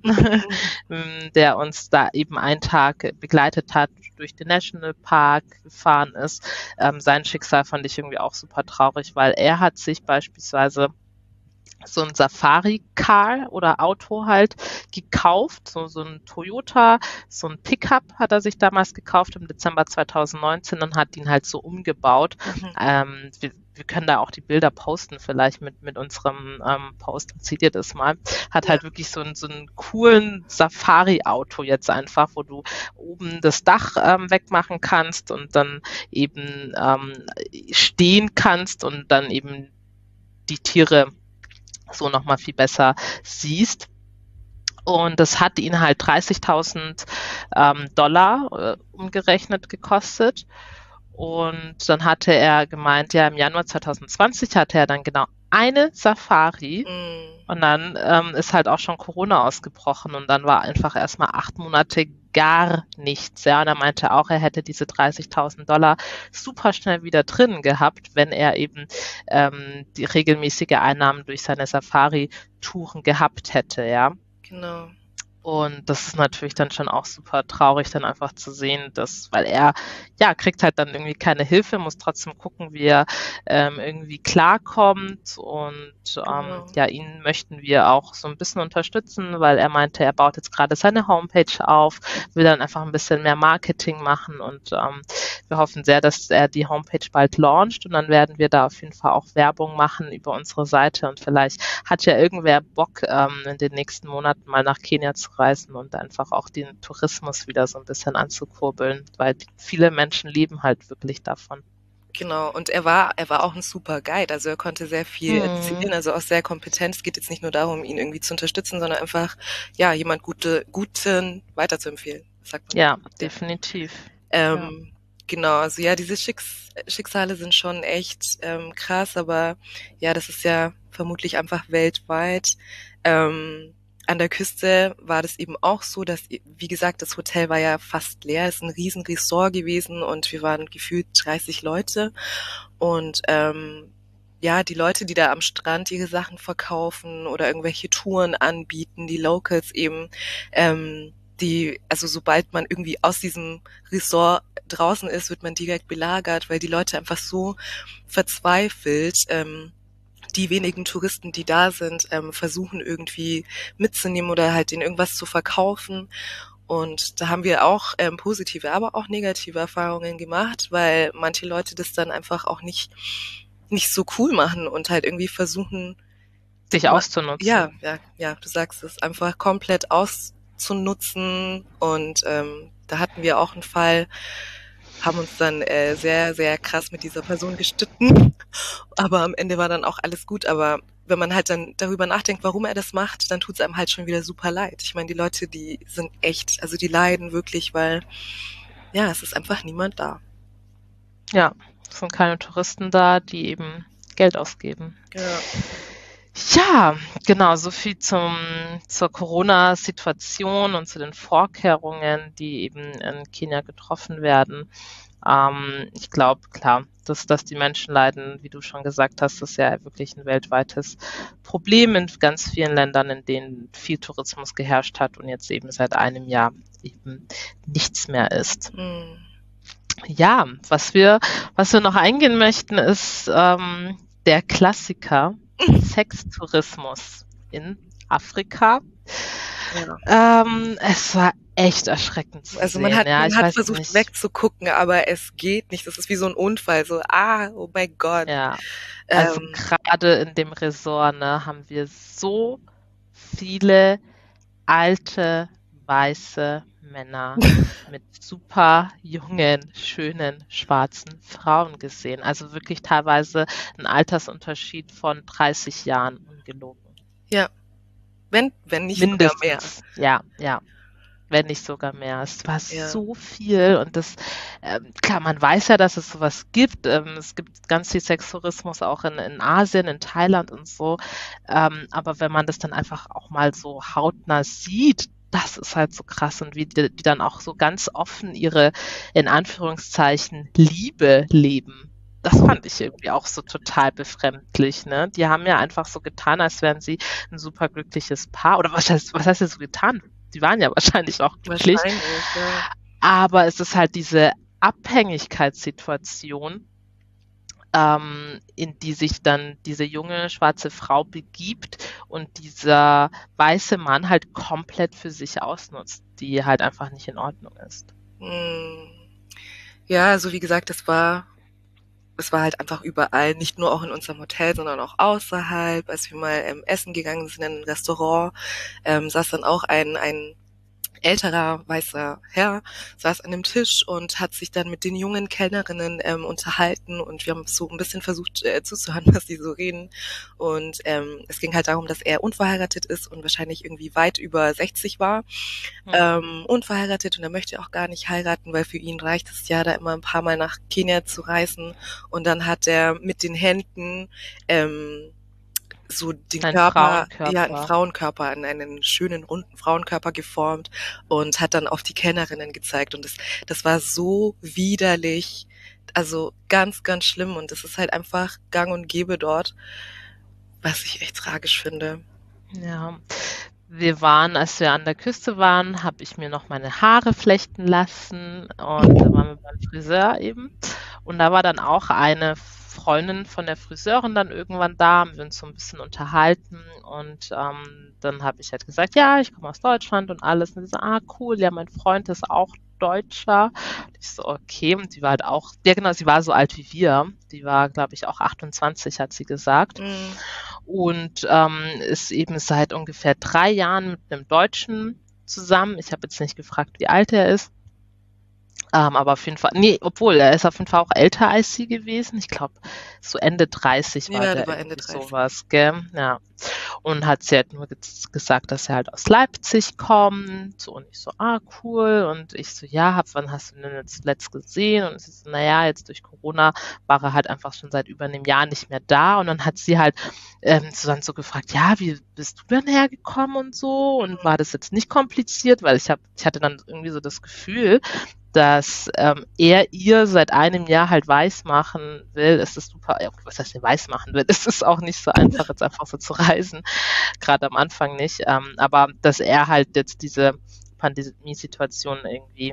der uns da eben einen Tag begleitet hat, durch den Nationalpark gefahren ist. Ähm, sein Schicksal fand ich irgendwie auch super traurig, weil er hat sich beispielsweise so ein Safari-Car oder Auto halt gekauft, so, so ein Toyota, so ein Pickup hat er sich damals gekauft im Dezember zweitausendneunzehn und hat ihn halt so umgebaut. Mhm. Ähm, wir, wir können da auch die Bilder posten vielleicht mit, mit unserem ähm, Post, zieht ihr das mal. Hat Ja. halt wirklich so, ein, so einen coolen Safari-Auto jetzt einfach, wo du oben das Dach ähm, wegmachen kannst und dann eben ähm, stehen kannst und dann eben die Tiere so nochmal viel besser siehst. Und das hat ihn halt dreißigtausend ähm, Dollar äh, umgerechnet gekostet. Und dann hatte er gemeint, ja, im Januar zweitausendzwanzig hatte er dann genau eine Safari. Mm. Und dann ähm, ist halt auch schon Corona ausgebrochen und dann war einfach erstmal acht Monate gar nichts. Ja, und er meinte auch, er hätte diese dreißigtausend Dollar super schnell wieder drin gehabt, wenn er eben ähm, die regelmäßige Einnahmen durch seine Safari-Touren gehabt hätte, ja. Genau. Und das ist natürlich dann schon auch super traurig, dann einfach zu sehen, dass, weil er, ja, kriegt halt dann irgendwie keine Hilfe, muss trotzdem gucken, wie er ähm, irgendwie klarkommt. Und ähm, Genau. ja, ihn möchten wir auch so ein bisschen unterstützen, weil er meinte, er baut jetzt gerade seine Homepage auf, will dann einfach ein bisschen mehr Marketing machen und ähm, wir hoffen sehr, dass er die Homepage bald launcht und dann werden wir da auf jeden Fall auch Werbung machen über unsere Seite und vielleicht hat ja irgendwer Bock, ähm, in den nächsten Monaten mal nach Kenia zu reisen und einfach auch den Tourismus wieder so ein bisschen anzukurbeln, weil viele Menschen leben halt wirklich davon. Genau. Und er war, er war auch ein super Guide. Also er konnte sehr viel Hm. erzählen, also auch sehr kompetent. Es geht jetzt nicht nur darum, ihn irgendwie zu unterstützen, sondern einfach, ja, jemand gute, guten weiterzuempfehlen, sagt man. Ja, Ja. definitiv. Ähm, Ja. genau, also ja, diese Schicks Schicksale sind schon echt ähm, krass, aber ja, das ist ja vermutlich einfach weltweit. Ähm, an der Küste war das eben auch so, dass, wie gesagt, das Hotel war ja fast leer, es ist ein riesen Resort gewesen und wir waren gefühlt dreißig Leute und ähm, ja, die Leute, die da am Strand ihre Sachen verkaufen oder irgendwelche Touren anbieten, die Locals eben, ähm, die, also sobald man irgendwie aus diesem Resort draußen ist, wird man direkt belagert, weil die Leute einfach so verzweifelt, ähm, die wenigen Touristen, die da sind, ähm, versuchen irgendwie mitzunehmen oder halt denen irgendwas zu verkaufen. Und da haben wir auch ähm, positive, aber auch negative Erfahrungen gemacht, weil manche Leute das dann einfach auch nicht nicht so cool machen und halt irgendwie versuchen, Sich auszunutzen. ja, ja, ja, du sagst es, einfach komplett auszunutzen. Und ähm, da hatten wir auch einen Fall, haben uns dann äh, sehr, sehr krass mit dieser Person gestritten. Aber am Ende war dann auch alles gut. Aber wenn man halt dann darüber nachdenkt, warum er das macht, dann tut es einem halt schon wieder super leid. Ich meine, die Leute, die sind echt, also die leiden wirklich, weil ja, es ist einfach niemand da. Ja, es sind keine Touristen da, die eben Geld ausgeben. Ja. Ja, genau, so viel zum, zur Corona-Situation und zu den Vorkehrungen, die eben in Kenia getroffen werden. Ähm, ich glaube, klar, dass, dass die Menschen leiden, wie du schon gesagt hast, ist ja wirklich ein weltweites Problem in ganz vielen Ländern, in denen viel Tourismus geherrscht hat und jetzt eben seit einem Jahr eben nichts mehr ist. Hm. Ja, was wir, was wir noch eingehen möchten, ist ähm, der Klassiker Sextourismus in Afrika. Ja. Ähm, es war echt erschreckend zu Also man sehen. hat, Ja, man ich hat weiß versucht nicht. wegzugucken, aber es geht nicht. Das ist wie so ein Unfall. So, ah, oh mein Gott. Ja, also Ähm, gerade in dem Resort, ne, haben wir so viele alte, weiße Männer mit super jungen, schönen, schwarzen Frauen gesehen. Also wirklich teilweise ein Altersunterschied von dreißig Jahren, ungelogen. ja, wenn, wenn nicht sogar mehr. Mindestens, ja, ja, wenn nicht sogar mehr. Es war Ja. so viel und das, ähm, klar, man weiß ja, dass es sowas gibt. Ähm, es gibt ganz viel Sextourismus auch in, in Asien, in Thailand und so. Ähm, aber wenn man das dann einfach auch mal so hautnah sieht, das ist halt so krass und wie die, die dann auch so ganz offen ihre, in Anführungszeichen, Liebe leben. Das fand ich irgendwie auch so total befremdlich, ne? Die haben ja einfach so getan, als wären sie ein super glückliches Paar. Oder was heißt, was heißt jetzt so getan? Die waren ja wahrscheinlich auch glücklich. Wahrscheinlich, ja. Aber es ist halt diese Abhängigkeitssituation, ähm, in die sich dann diese junge schwarze Frau begibt und dieser weiße Mann halt komplett für sich ausnutzt, die halt einfach nicht in Ordnung ist. Hm. Ja, also wie gesagt, es war, es war halt einfach überall, nicht nur auch in unserem Hotel, sondern auch außerhalb. Als wir mal ähm, essen gegangen sind in ein Restaurant, ähm, saß dann auch ein, ein älterer weißer Herr, saß an dem Tisch und hat sich dann mit den jungen Kellnerinnen ähm, unterhalten und wir haben so ein bisschen versucht äh, zuzuhören, was die so reden. Und ähm, es ging halt darum, dass er unverheiratet ist und wahrscheinlich irgendwie weit über sechzig war. Hm. Ähm, unverheiratet und er möchte auch gar nicht heiraten, weil für ihn reicht es ja, da immer ein paar Mal nach Kenia zu reisen. Und dann hat er mit den Händen ähm, so den Ein Körper, ja, einen Frauenkörper. Frauenkörper, in einen schönen, runden Frauenkörper geformt und hat dann auf die Kellnerinnen gezeigt. Und das, das war so widerlich, also ganz, ganz schlimm. Und das ist halt einfach gang und gäbe dort, was ich echt tragisch finde. Ja. Wir waren, als wir an der Küste waren, habe ich mir noch meine Haare flechten lassen und da waren wir beim Friseur eben. Und da war dann auch eine Freundin von der Friseurin dann irgendwann da, haben wir uns so ein bisschen unterhalten und ähm, dann habe ich halt gesagt, ja, ich komme aus Deutschland und alles. Und sie so, ah, cool, ja, mein Freund ist auch Deutscher. Und ich so, okay, und die war halt auch, ja genau, sie war so alt wie wir. Die war, glaube ich, auch achtundzwanzig, hat sie gesagt. Mm. Und ähm, ist eben seit ungefähr drei Jahren mit einem Deutschen zusammen. Ich habe jetzt nicht gefragt, wie alt er ist. Ähm, aber auf jeden Fall, nee, obwohl, er ist auf jeden Fall auch älter als sie gewesen. Ich glaube, so Ende dreißig war Ja, der der war Ende irgendwie dreißig. sowas, gell? Ja. Und hat sie halt nur gez- gesagt, dass er halt aus Leipzig kommt. Und ich so, ah, cool. Und ich so, ja, hab, wann hast du ihn denn jetzt zuletzt gesehen? Und sie so, naja, jetzt durch Corona war er halt einfach schon seit über einem Jahr nicht mehr da. Und dann hat sie halt ähm, so dann so gefragt, ja, wie bist du denn hergekommen und so? Und war das jetzt nicht kompliziert? Weil ich hab, ich hatte dann irgendwie so das Gefühl, dass ähm, er ihr seit einem Jahr halt weismachen will, es ist super, ja, was heißt denn weismachen will, es ist auch nicht so einfach, jetzt einfach so zu reisen, gerade am Anfang nicht, ähm, aber dass er halt jetzt diese Pandemiesituation irgendwie,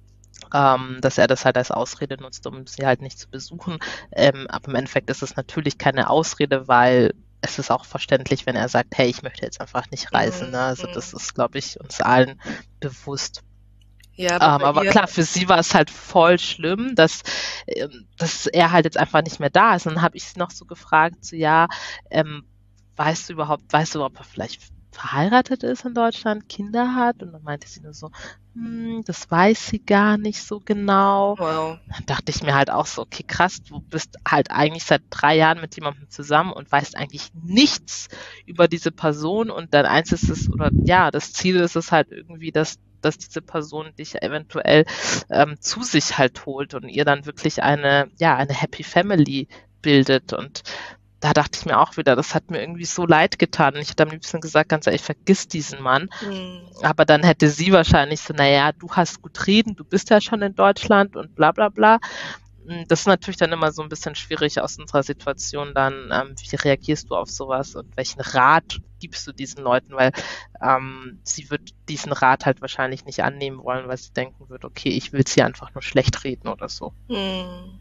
ähm, dass er das halt als Ausrede nutzt, um sie halt nicht zu besuchen, ähm, aber im Endeffekt ist es natürlich keine Ausrede, weil es ist auch verständlich, wenn er sagt, hey, ich möchte jetzt einfach nicht reisen, ne? Also das ist, glaube ich, uns allen bewusst. Ja, aber Ähm, bei aber ihr, klar, für sie war es halt voll schlimm, dass, ähm, dass er halt jetzt einfach nicht mehr da ist. Und dann habe ich sie noch so gefragt, so ja, ähm, weißt du überhaupt, weißt du, ob er vielleicht verheiratet ist in Deutschland, Kinder hat? Und dann meinte sie nur so, hm, das weiß sie gar nicht so genau. wow. Dann dachte ich mir halt auch so, okay, krass, du bist halt eigentlich seit drei Jahren mit jemandem zusammen und weißt eigentlich nichts über diese Person und dein einziges, oder ja, das Ziel ist es halt irgendwie, dass dass diese Person dich eventuell ähm, zu sich halt holt und ihr dann wirklich eine, ja, eine Happy Family bildet. Und da dachte ich mir auch wieder, das hat mir irgendwie so leid getan. Ich hätte am liebsten gesagt, ganz ehrlich, vergiss diesen Mann. Mhm. Aber dann hätte sie wahrscheinlich so, naja, du hast gut reden, du bist ja schon in Deutschland und bla bla bla. Das ist natürlich dann immer so ein bisschen schwierig aus unserer Situation dann, ähm, wie reagierst du auf sowas und welchen Rat gibst du diesen Leuten, weil ähm, sie wird diesen Rat halt wahrscheinlich nicht annehmen wollen, weil sie denken wird, okay, ich will sie einfach nur schlecht reden oder so. Mhm.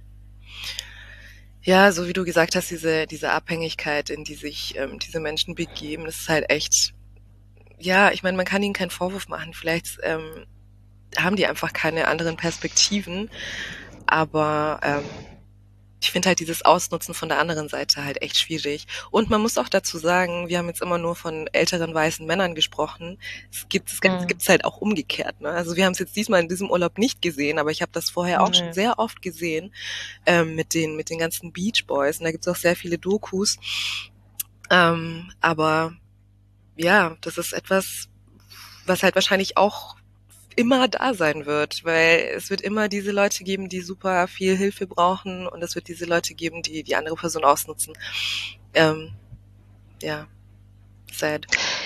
Ja, so wie du gesagt hast, diese, diese Abhängigkeit, in die sich ähm, diese Menschen begeben, das ist halt echt, ja, ich meine, man kann ihnen keinen Vorwurf machen. Vielleicht ähm, haben die einfach keine anderen Perspektiven, aber ähm, ich finde halt dieses Ausnutzen von der anderen Seite halt echt schwierig. Und man muss auch dazu sagen, wir haben jetzt immer nur von älteren weißen Männern gesprochen. Es gibt es Hm. gibt's halt auch umgekehrt. Ne? Also wir haben es jetzt diesmal in diesem Urlaub nicht gesehen, aber ich habe das vorher auch schon Nee. sehr oft gesehen ähm, mit den mit den ganzen Beach Boys. Und da gibt's auch sehr viele Dokus. Ähm, aber ja, das ist etwas, was halt wahrscheinlich auch immer da sein wird, weil es wird immer diese Leute geben, die super viel Hilfe brauchen und es wird diese Leute geben, die die andere Person ausnutzen. Ähm, ja, sad.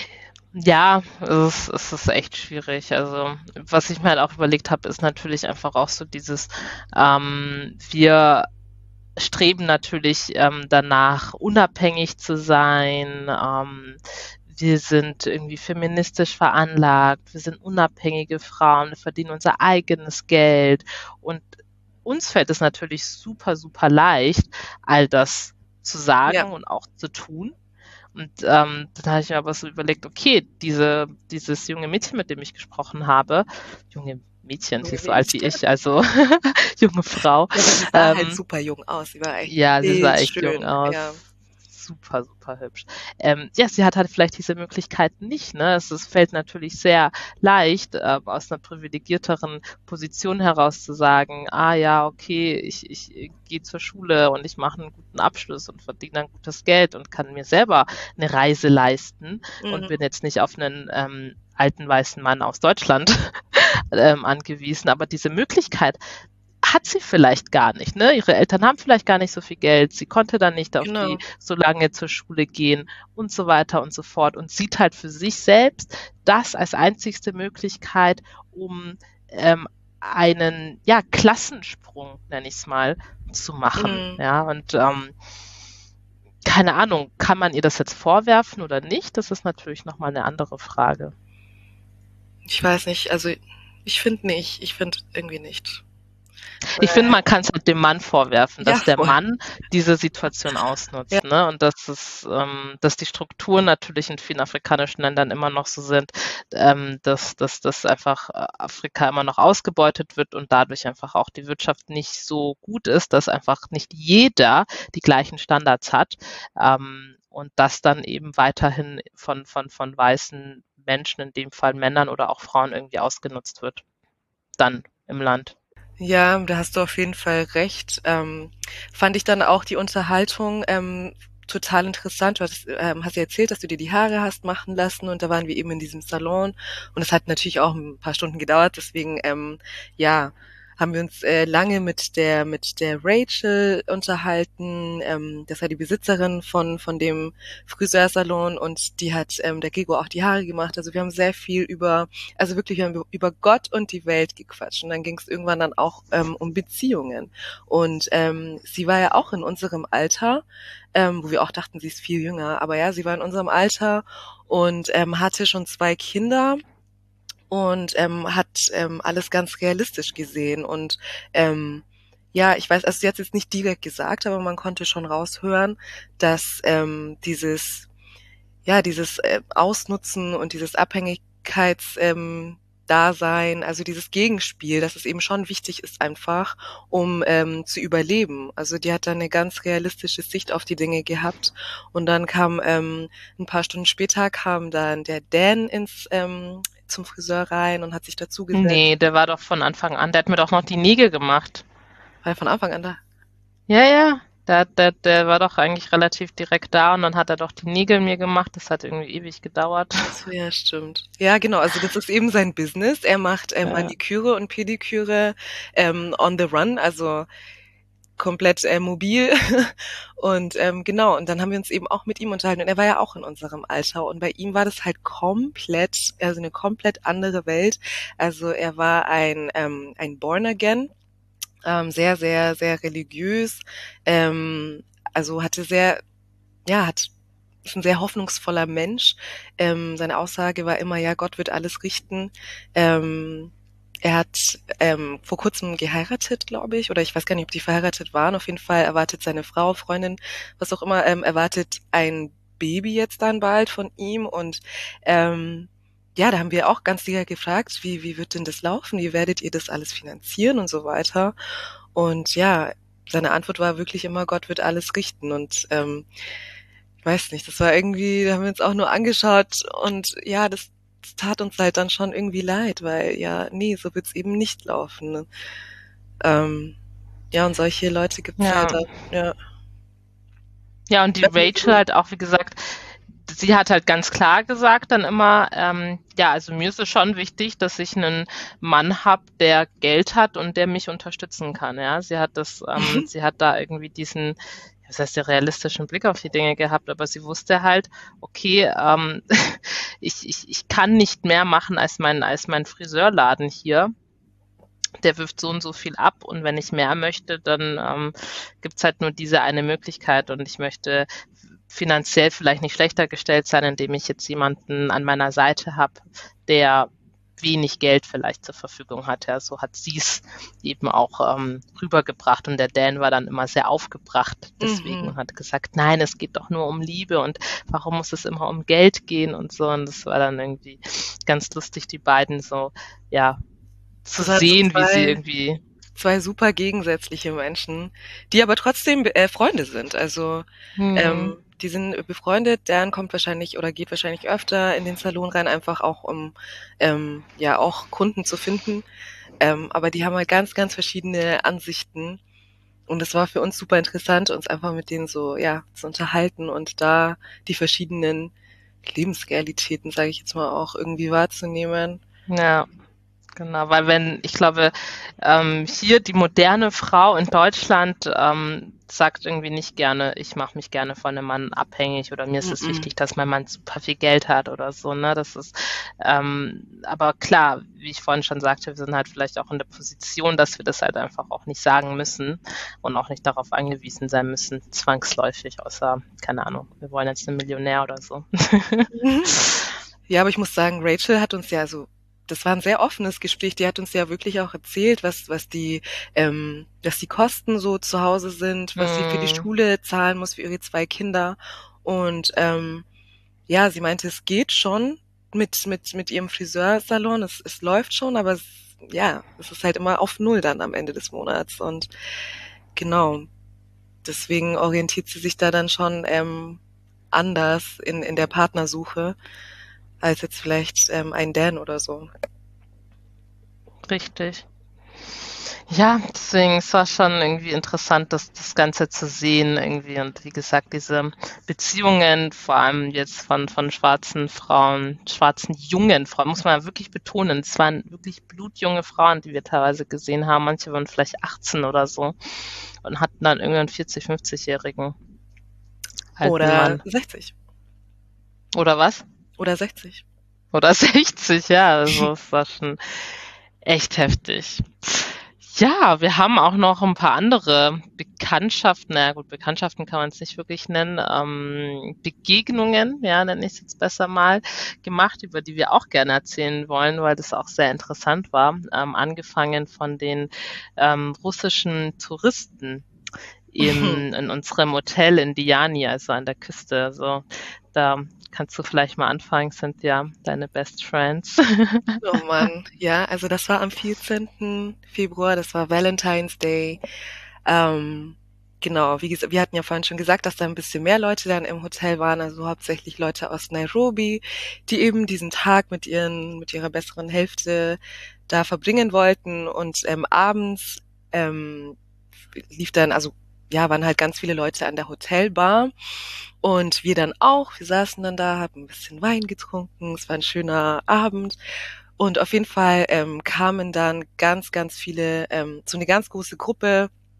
Ja, es ist, es ist echt schwierig. Also, was ich mir halt auch überlegt habe, ist natürlich einfach auch so dieses, ähm, wir streben natürlich ähm, danach, unabhängig zu sein. Ähm, wir sind irgendwie feministisch veranlagt. Wir sind unabhängige Frauen. Wir verdienen unser eigenes Geld. Und uns fällt es natürlich super, super leicht, all das zu sagen Ja. und auch zu tun. Und ähm, dann habe ich mir aber so überlegt, okay, diese, dieses junge Mädchen, mit dem ich gesprochen habe, junge Mädchen, sie ist so alt wie ich, also junge Frau. Ja, aber sie sah halt Ähm, super jung aus. Sie war echt ja, sie sah echt jung bildschön. aus. Ja. Super, super hübsch. Ähm, ja, sie hat halt vielleicht diese Möglichkeit nicht. Ne? Es, es fällt natürlich sehr leicht, äh, aus einer privilegierteren Position heraus zu sagen, ah ja, okay, ich, ich gehe zur Schule und ich mache einen guten Abschluss und verdiene ein gutes Geld und kann mir selber eine Reise leisten und Mhm. bin jetzt nicht auf einen ähm, alten weißen Mann aus Deutschland ähm, angewiesen. Aber diese Möglichkeit hat sie vielleicht gar nicht, ne? Ihre Eltern haben vielleicht gar nicht so viel Geld, sie konnte dann nicht auf Genau. die so lange zur Schule gehen und so weiter und so fort und sieht halt für sich selbst das als einzigste Möglichkeit, um ähm, einen ja Klassensprung, nenne ich es mal, zu machen, Mhm. ja, und ähm, keine Ahnung, kann man ihr das jetzt vorwerfen oder nicht? Das ist natürlich nochmal eine andere Frage. Ich weiß nicht, also ich finde nicht. Ich finde irgendwie nicht. Ich finde, man kann es halt dem Mann vorwerfen, Ja, dass der voll. Mann diese Situation Ja. ausnutzt, ne? Und dass es, ähm, dass die Strukturen natürlich in vielen afrikanischen Ländern immer noch so sind, ähm, dass, dass, dass einfach äh, Afrika immer noch ausgebeutet wird und dadurch einfach auch die Wirtschaft nicht so gut ist, dass einfach nicht jeder die gleichen Standards hat. Ähm, und das dann eben weiterhin von, von, von weißen Menschen, in dem Fall Männern oder auch Frauen, irgendwie ausgenutzt wird. Dann im Land. Ja, da hast du auf jeden Fall recht. Ähm, fand ich dann auch die Unterhaltung ähm, total interessant. Du hast, ähm, hast ja erzählt, dass du dir die Haare hast machen lassen und da waren wir eben in diesem Salon und es hat natürlich auch ein paar Stunden gedauert. Deswegen, ähm, ja, haben wir uns äh, lange mit der mit der Rachel unterhalten. Ähm, das war die Besitzerin von von dem Friseursalon und die hat ähm, der Gego auch die Haare gemacht. Also wir haben sehr viel über also wirklich, wir haben über Gott und die Welt gequatscht. Und dann ging es irgendwann dann auch ähm, um Beziehungen. Und ähm, sie war ja auch in unserem Alter, ähm, wo wir auch dachten, sie ist viel jünger. Aber ja, sie war in unserem Alter und ähm, hatte schon zwei Kinder und ähm, hat ähm, alles ganz realistisch gesehen. Und ähm, ja, ich weiß, also sie hat es jetzt nicht direkt gesagt, aber man konnte schon raushören, dass ähm, dieses ja, dieses äh, Ausnutzen und dieses Abhängigkeits ähm, Dasein, also dieses Gegenspiel, dass es eben schon wichtig ist einfach, um ähm, zu überleben. Also die hat dann eine ganz realistische Sicht auf die Dinge gehabt und dann kam ähm, ein paar Stunden später kam dann der Dan ins ähm, zum Friseur rein und hat sich dazugesetzt. Nee, der war doch von Anfang an. Der hat mir doch noch die Nägel gemacht. War von Anfang an da. Ja, ja. Der, der, der war doch eigentlich relativ direkt da und dann hat er doch die Nägel mir gemacht. Das hat irgendwie ewig gedauert. Ach so, ja, stimmt. Ja, genau. Also das ist eben sein Business. Er macht ähm, Ja. Maniküre und Pediküre ähm, on the run, also komplett äh, mobil und ähm, genau, und dann haben wir uns eben auch mit ihm unterhalten und er war ja auch in unserem Alter und bei ihm war das halt komplett, also eine komplett andere Welt. Also er war ein ähm, ein Born Again, ähm, sehr, sehr, sehr religiös, ähm, also hatte sehr, ja, hat ist ein sehr hoffnungsvoller Mensch. Ähm, seine Aussage war immer, ja, Gott wird alles richten. Ähm, er hat ähm, vor kurzem geheiratet, glaube ich, oder ich weiß gar nicht, ob die verheiratet waren. Auf jeden Fall erwartet seine Frau, Freundin, was auch immer, ähm, erwartet ein Baby jetzt dann bald von ihm. Und ähm, ja, da haben wir auch ganz sicher gefragt, wie, wie wird denn das laufen? Wie werdet ihr das alles finanzieren und so weiter? Und ja, seine Antwort war wirklich immer, Gott wird alles richten. Und ähm, ich weiß nicht, das war irgendwie, da haben wir uns auch nur angeschaut und ja, das, das tat uns halt dann schon irgendwie leid, weil ja, nee, so wird's eben nicht laufen. Ne? Ähm, ja, und solche Leute gibt's halt Ja. dann, ja. Ja, und die Rachel halt auch, wie gesagt, sie hat halt ganz klar gesagt dann immer, ähm, ja, also mir ist es schon wichtig, dass ich einen Mann habe, der Geld hat und der mich unterstützen kann. Ja, sie hat das, ähm, sie hat da irgendwie diesen, was heißt der realistischen Blick auf die Dinge gehabt, aber sie wusste halt, okay, ähm, ich, ich, ich kann nicht mehr machen als mein, als mein Friseurladen hier. Der wirft so und so viel ab und wenn ich mehr möchte, dann ähm, gibt's halt nur diese eine Möglichkeit und ich möchte finanziell vielleicht nicht schlechter gestellt sein, indem ich jetzt jemanden an meiner Seite habe, der wenig Geld vielleicht zur Verfügung hat. Ja, so hat sie es eben auch ähm, rübergebracht und der Dan war dann immer sehr aufgebracht deswegen Mhm. und hat gesagt, nein, es geht doch nur um Liebe und warum muss es immer um Geld gehen und so und das war dann irgendwie ganz lustig, die beiden so, ja, zu Das waren so sehen, wie sie zwei, irgendwie, zwei super gegensätzliche Menschen, die aber trotzdem äh, Freunde sind. Also hm, ähm, die sind befreundet. Dan kommt wahrscheinlich oder geht wahrscheinlich öfter in den Salon rein, einfach auch um ähm, ja auch Kunden zu finden. Ähm, aber die haben halt ganz, ganz verschiedene Ansichten. Und es war für uns super interessant, uns einfach mit denen so, ja, zu unterhalten und da die verschiedenen Lebensrealitäten, sage ich jetzt mal, auch irgendwie wahrzunehmen. ja. Genau, weil wenn, ich glaube, ähm, hier die moderne Frau in Deutschland ähm, sagt irgendwie nicht gerne, ich mache mich gerne von einem Mann abhängig oder mir ist es Mm-mm. wichtig, dass mein Mann super viel Geld hat oder so, ne? Das ist, ähm, aber klar, wie ich vorhin schon sagte, wir sind halt vielleicht auch in der Position, dass wir das halt einfach auch nicht sagen müssen und auch nicht darauf angewiesen sein müssen, zwangsläufig, außer, keine Ahnung, wir wollen jetzt einen Millionär oder so. Ja, aber ich muss sagen, Rachel hat uns ja so, das war ein sehr offenes Gespräch. Die hat uns ja wirklich auch erzählt, was, was die, ähm, dass die Kosten so zu Hause sind, was sie für die Mm, Schule zahlen muss für ihre zwei Kinder. Und ähm, ja, sie meinte, es geht schon mit mit mit ihrem Friseursalon. Es, es läuft schon, aber es, ja, es ist halt immer auf Null dann am Ende des Monats. Und genau, deswegen orientiert sie sich da dann schon ähm, anders in in der Partnersuche als jetzt vielleicht ähm, ein Dan oder so. richtig. Ja, deswegen, es war schon irgendwie interessant, das, das Ganze zu sehen irgendwie. Und wie gesagt, diese Beziehungen, vor allem jetzt von, von schwarzen Frauen, schwarzen jungen Frauen, muss man ja wirklich betonen. Es waren wirklich blutjunge Frauen, die wir teilweise gesehen haben. Manche waren vielleicht achtzehn oder so und hatten dann irgendeinen vierzig-, fünfzig-jährigen alten Oder Mann. sechzig. Oder was? Oder sechzig. Oder sechzig, ja. Also es war schon echt heftig. Ja, wir haben auch noch ein paar andere Bekanntschaften, na ja gut, Bekanntschaften kann man es nicht wirklich nennen, ähm, Begegnungen, ja, nenne ich es jetzt besser mal, gemacht, über die wir auch gerne erzählen wollen, weil das auch sehr interessant war. Ähm, angefangen von den ähm, russischen Touristen im, in unserem Hotel in Diani, also an der Küste. Also da kannst du vielleicht mal anfangen, sind ja deine Best Friends. Oh Mann, ja, also das war am vierzehnten Februar, das war Valentine's Day. Ähm, genau, wie gesagt, wir hatten ja vorhin schon gesagt, dass da ein bisschen mehr Leute dann im Hotel waren, also hauptsächlich Leute aus Nairobi, die eben diesen Tag mit ihren, mit ihrer besseren Hälfte da verbringen wollten und ähm, abends ähm, lief dann, also ja, waren halt ganz viele Leute an der Hotelbar und wir dann auch. Wir saßen dann da, haben ein bisschen Wein getrunken, es war ein schöner Abend und auf jeden Fall ähm, kamen dann ganz, ganz viele, ähm, so eine ganz große Gruppe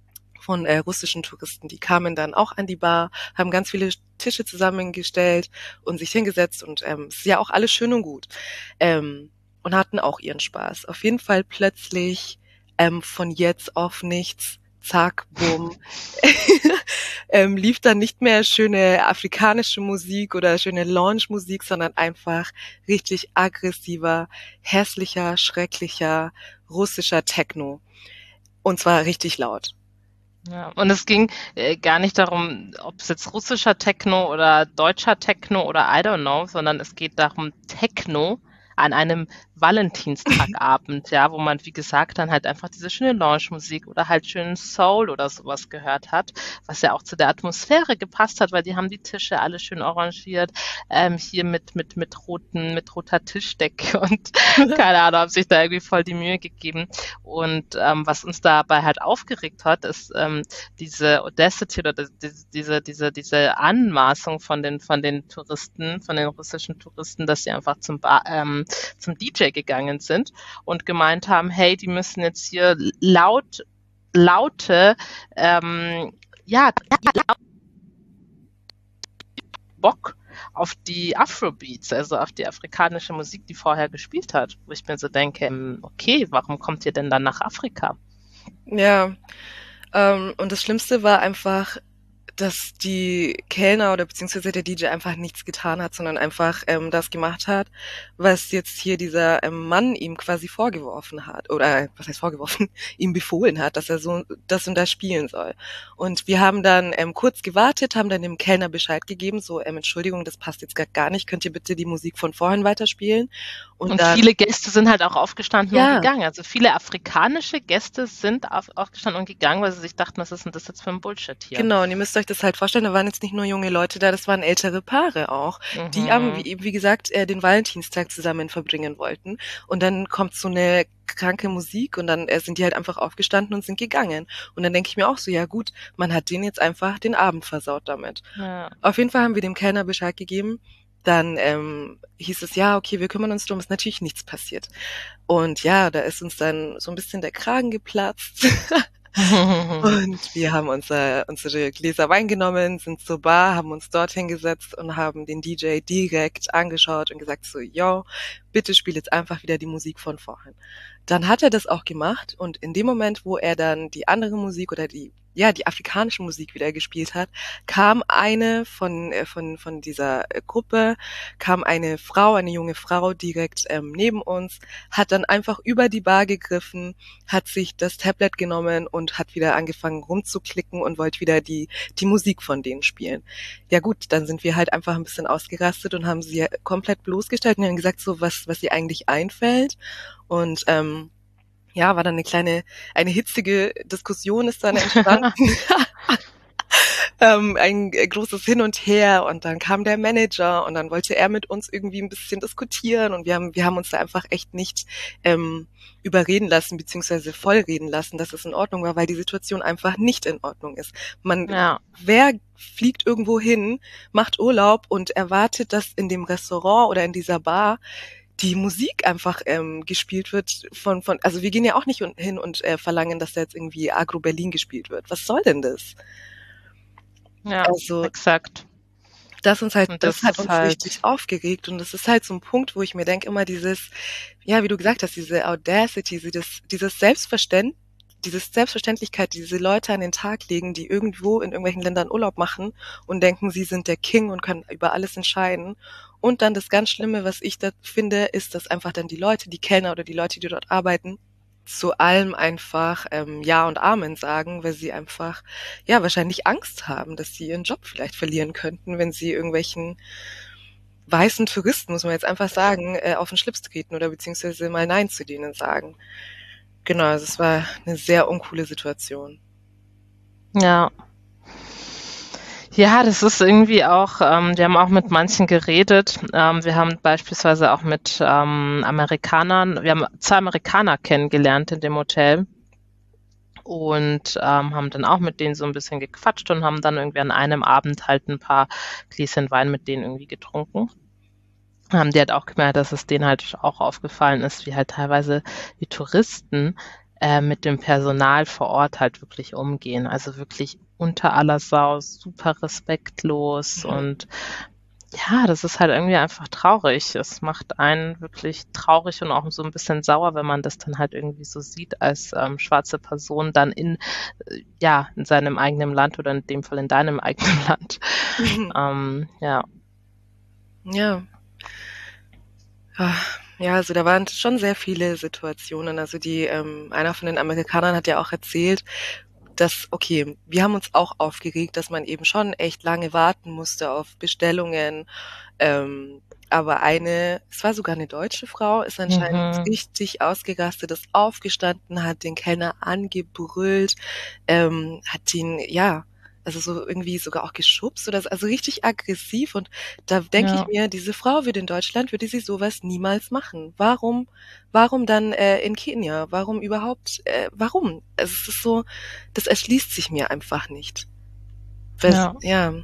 von äh, russischen Touristen. Die kamen dann auch an die Bar, haben ganz viele Tische zusammengestellt und sich hingesetzt und ähm, es ist ja auch alles schön und gut. Ähm, und hatten auch ihren Spaß. Auf jeden Fall plötzlich ähm, von jetzt auf nichts, zack, bumm, ähm, lief dann nicht mehr schöne afrikanische Musik oder schöne Lounge-Musik, sondern einfach richtig aggressiver, hässlicher, schrecklicher russischer Techno. Und zwar richtig laut. Ja, und es ging äh, gar nicht darum, ob es jetzt russischer Techno oder deutscher Techno oder I don't know, sondern es geht darum, Techno an einem Valentinstagabend, ja, wo man, wie gesagt, dann halt einfach diese schöne Lounge-Musik oder halt schönen Soul oder sowas gehört hat, was ja auch zu der Atmosphäre gepasst hat, weil die haben die Tische alle schön arrangiert, ähm, hier mit, mit, mit roten, mit roter Tischdecke und keine Ahnung, haben sich da irgendwie voll die Mühe gegeben. Und ähm, was uns dabei halt aufgeregt hat, ist ähm, diese Audacity oder diese, diese, diese, diese Anmaßung von den, von den Touristen, von den russischen Touristen, dass sie einfach zum Bar, ähm, zum D J gegangen sind und gemeint haben, hey, die müssen jetzt hier laut, laute, ähm, ja, Bock auf die Afrobeats, also auf die afrikanische Musik, die vorher gespielt hat, wo ich mir so denke, okay, warum kommt ihr denn dann nach Afrika? Ja, ähm, und das Schlimmste war einfach, dass die Kellner oder beziehungsweise der D J einfach nichts getan hat, sondern einfach ähm, das gemacht hat, was jetzt hier dieser ähm, Mann ihm quasi vorgeworfen hat, oder was heißt vorgeworfen, ihm befohlen hat, dass er so das und das spielen soll. Und wir haben dann ähm, kurz gewartet, haben dann dem Kellner Bescheid gegeben, so, ähm, Entschuldigung, das passt jetzt gar nicht, könnt ihr bitte die Musik von vorhin weiterspielen? Und, Und dann, viele Gäste sind halt auch aufgestanden ja, und gegangen. Also viele afrikanische Gäste sind auf, aufgestanden und gegangen, weil sie sich dachten, was ist denn das jetzt für ein Bullshit hier? genau, und ihr müsst euch das halt vorstellen, da waren jetzt nicht nur junge Leute da, das waren ältere Paare auch, die am, Mhm. wie, wie gesagt, äh, den Valentinstag zusammen verbringen wollten. Und dann kommt so eine kranke Musik und dann äh, sind die halt einfach aufgestanden und sind gegangen. Und dann denke ich mir auch so, ja gut, man hat denen jetzt einfach den Abend versaut damit. Ja. Auf jeden Fall haben wir dem Kellner Bescheid gegeben. Dann ähm, hieß es, ja, okay, wir kümmern uns drum, ist natürlich nichts passiert. Und ja, da ist uns dann so ein bisschen der Kragen geplatzt. Und wir haben unser, unsere Gläser Wein genommen, sind zur Bar, haben uns dort hingesetzt und haben den D J direkt angeschaut und gesagt so, yo, bitte spiel jetzt einfach wieder die Musik von vorhin. Dann hat er das auch gemacht und in dem Moment, wo er dann die andere Musik oder die, ja, die afrikanische Musik wieder gespielt hat, kam eine von, äh, von, von dieser äh, Gruppe, kam eine Frau, eine junge Frau direkt ähm, neben uns, hat dann einfach über die Bar gegriffen, hat sich das Tablet genommen und hat wieder angefangen rumzuklicken und wollte wieder die, die Musik von denen spielen. Ja gut, dann sind wir halt einfach ein bisschen ausgerastet und haben sie komplett bloßgestellt und haben gesagt, so was, was ihr eigentlich einfällt. Und ähm, ja, war dann eine kleine, eine hitzige Diskussion ist dann entstanden. ähm, ein großes Hin und Her und dann kam der Manager und dann wollte er mit uns irgendwie ein bisschen diskutieren und wir haben, wir haben uns da einfach echt nicht ähm, überreden lassen, beziehungsweise vollreden lassen, dass es in Ordnung war, weil die Situation einfach nicht in Ordnung ist. Man, Ja. wer fliegt irgendwo hin, macht Urlaub und erwartet, dass in dem Restaurant oder in dieser Bar die Musik einfach ähm, gespielt wird von, von, also wir gehen ja auch nicht hin und äh, verlangen, dass da jetzt irgendwie Agro Berlin gespielt wird. Was soll denn das? Ja, Also exakt. das uns halt, Und das das hat ist uns richtig halt, aufgeregt und das ist halt so ein Punkt, wo ich mir denke, immer dieses, ja, wie du gesagt hast, diese Audacity, dieses, dieses Selbstverständnis, dieses Selbstverständlichkeit, die diese Leute an den Tag legen, die irgendwo in irgendwelchen Ländern Urlaub machen und denken, sie sind der King und können über alles entscheiden. Und dann das ganz Schlimme, was ich da finde, ist, dass einfach dann die Leute, die Kellner oder die Leute, die dort arbeiten, zu allem einfach ähm, Ja und Amen sagen, weil sie einfach, ja, wahrscheinlich Angst haben, dass sie ihren Job vielleicht verlieren könnten, wenn sie irgendwelchen weißen Touristen, muss man jetzt einfach sagen, äh, auf den Schlips treten oder beziehungsweise mal Nein zu denen sagen. Genau, also es war eine sehr uncoole Situation. ja. Ja, das ist irgendwie auch, ähm, wir haben auch mit manchen geredet. Ähm, wir haben beispielsweise auch mit ähm, Amerikanern, wir haben zwei Amerikaner kennengelernt in dem Hotel und ähm, haben dann auch mit denen so ein bisschen gequatscht und haben dann irgendwie an einem Abend halt ein paar Gläschen Wein mit denen irgendwie getrunken. Haben die halt auch gemerkt, dass es denen halt auch aufgefallen ist, wie halt teilweise die Touristen äh, mit dem Personal vor Ort halt wirklich umgehen. Also wirklich unter aller Sau, super respektlos Mhm. und ja, das ist halt irgendwie einfach traurig. Es macht einen wirklich traurig und auch so ein bisschen sauer, wenn man das dann halt irgendwie so sieht als ähm, schwarze Person dann in, äh, ja, in seinem eigenen Land oder in dem Fall in deinem eigenen Land. Ähm, ja. Ja. Ah, Ja, also da waren schon sehr viele Situationen. Also die, ähm, einer von den Amerikanern hat ja auch erzählt, dass, okay, wir haben uns auch aufgeregt, dass man eben schon echt lange warten musste auf Bestellungen. Ähm, aber eine, es war sogar eine deutsche Frau, ist anscheinend Mhm. richtig ausgerastet, ist aufgestanden, hat den Kellner angebrüllt, ähm, hat ihn, ja, also so irgendwie sogar auch geschubst oder so, also richtig aggressiv. Und da denke ich Ja. mir, diese Frau würde in Deutschland, würde sie sowas niemals machen. Warum, warum dann äh, in Kenia? Warum überhaupt? Äh, warum? Also es ist so, das erschließt sich mir einfach nicht. Weil, Ja. ja.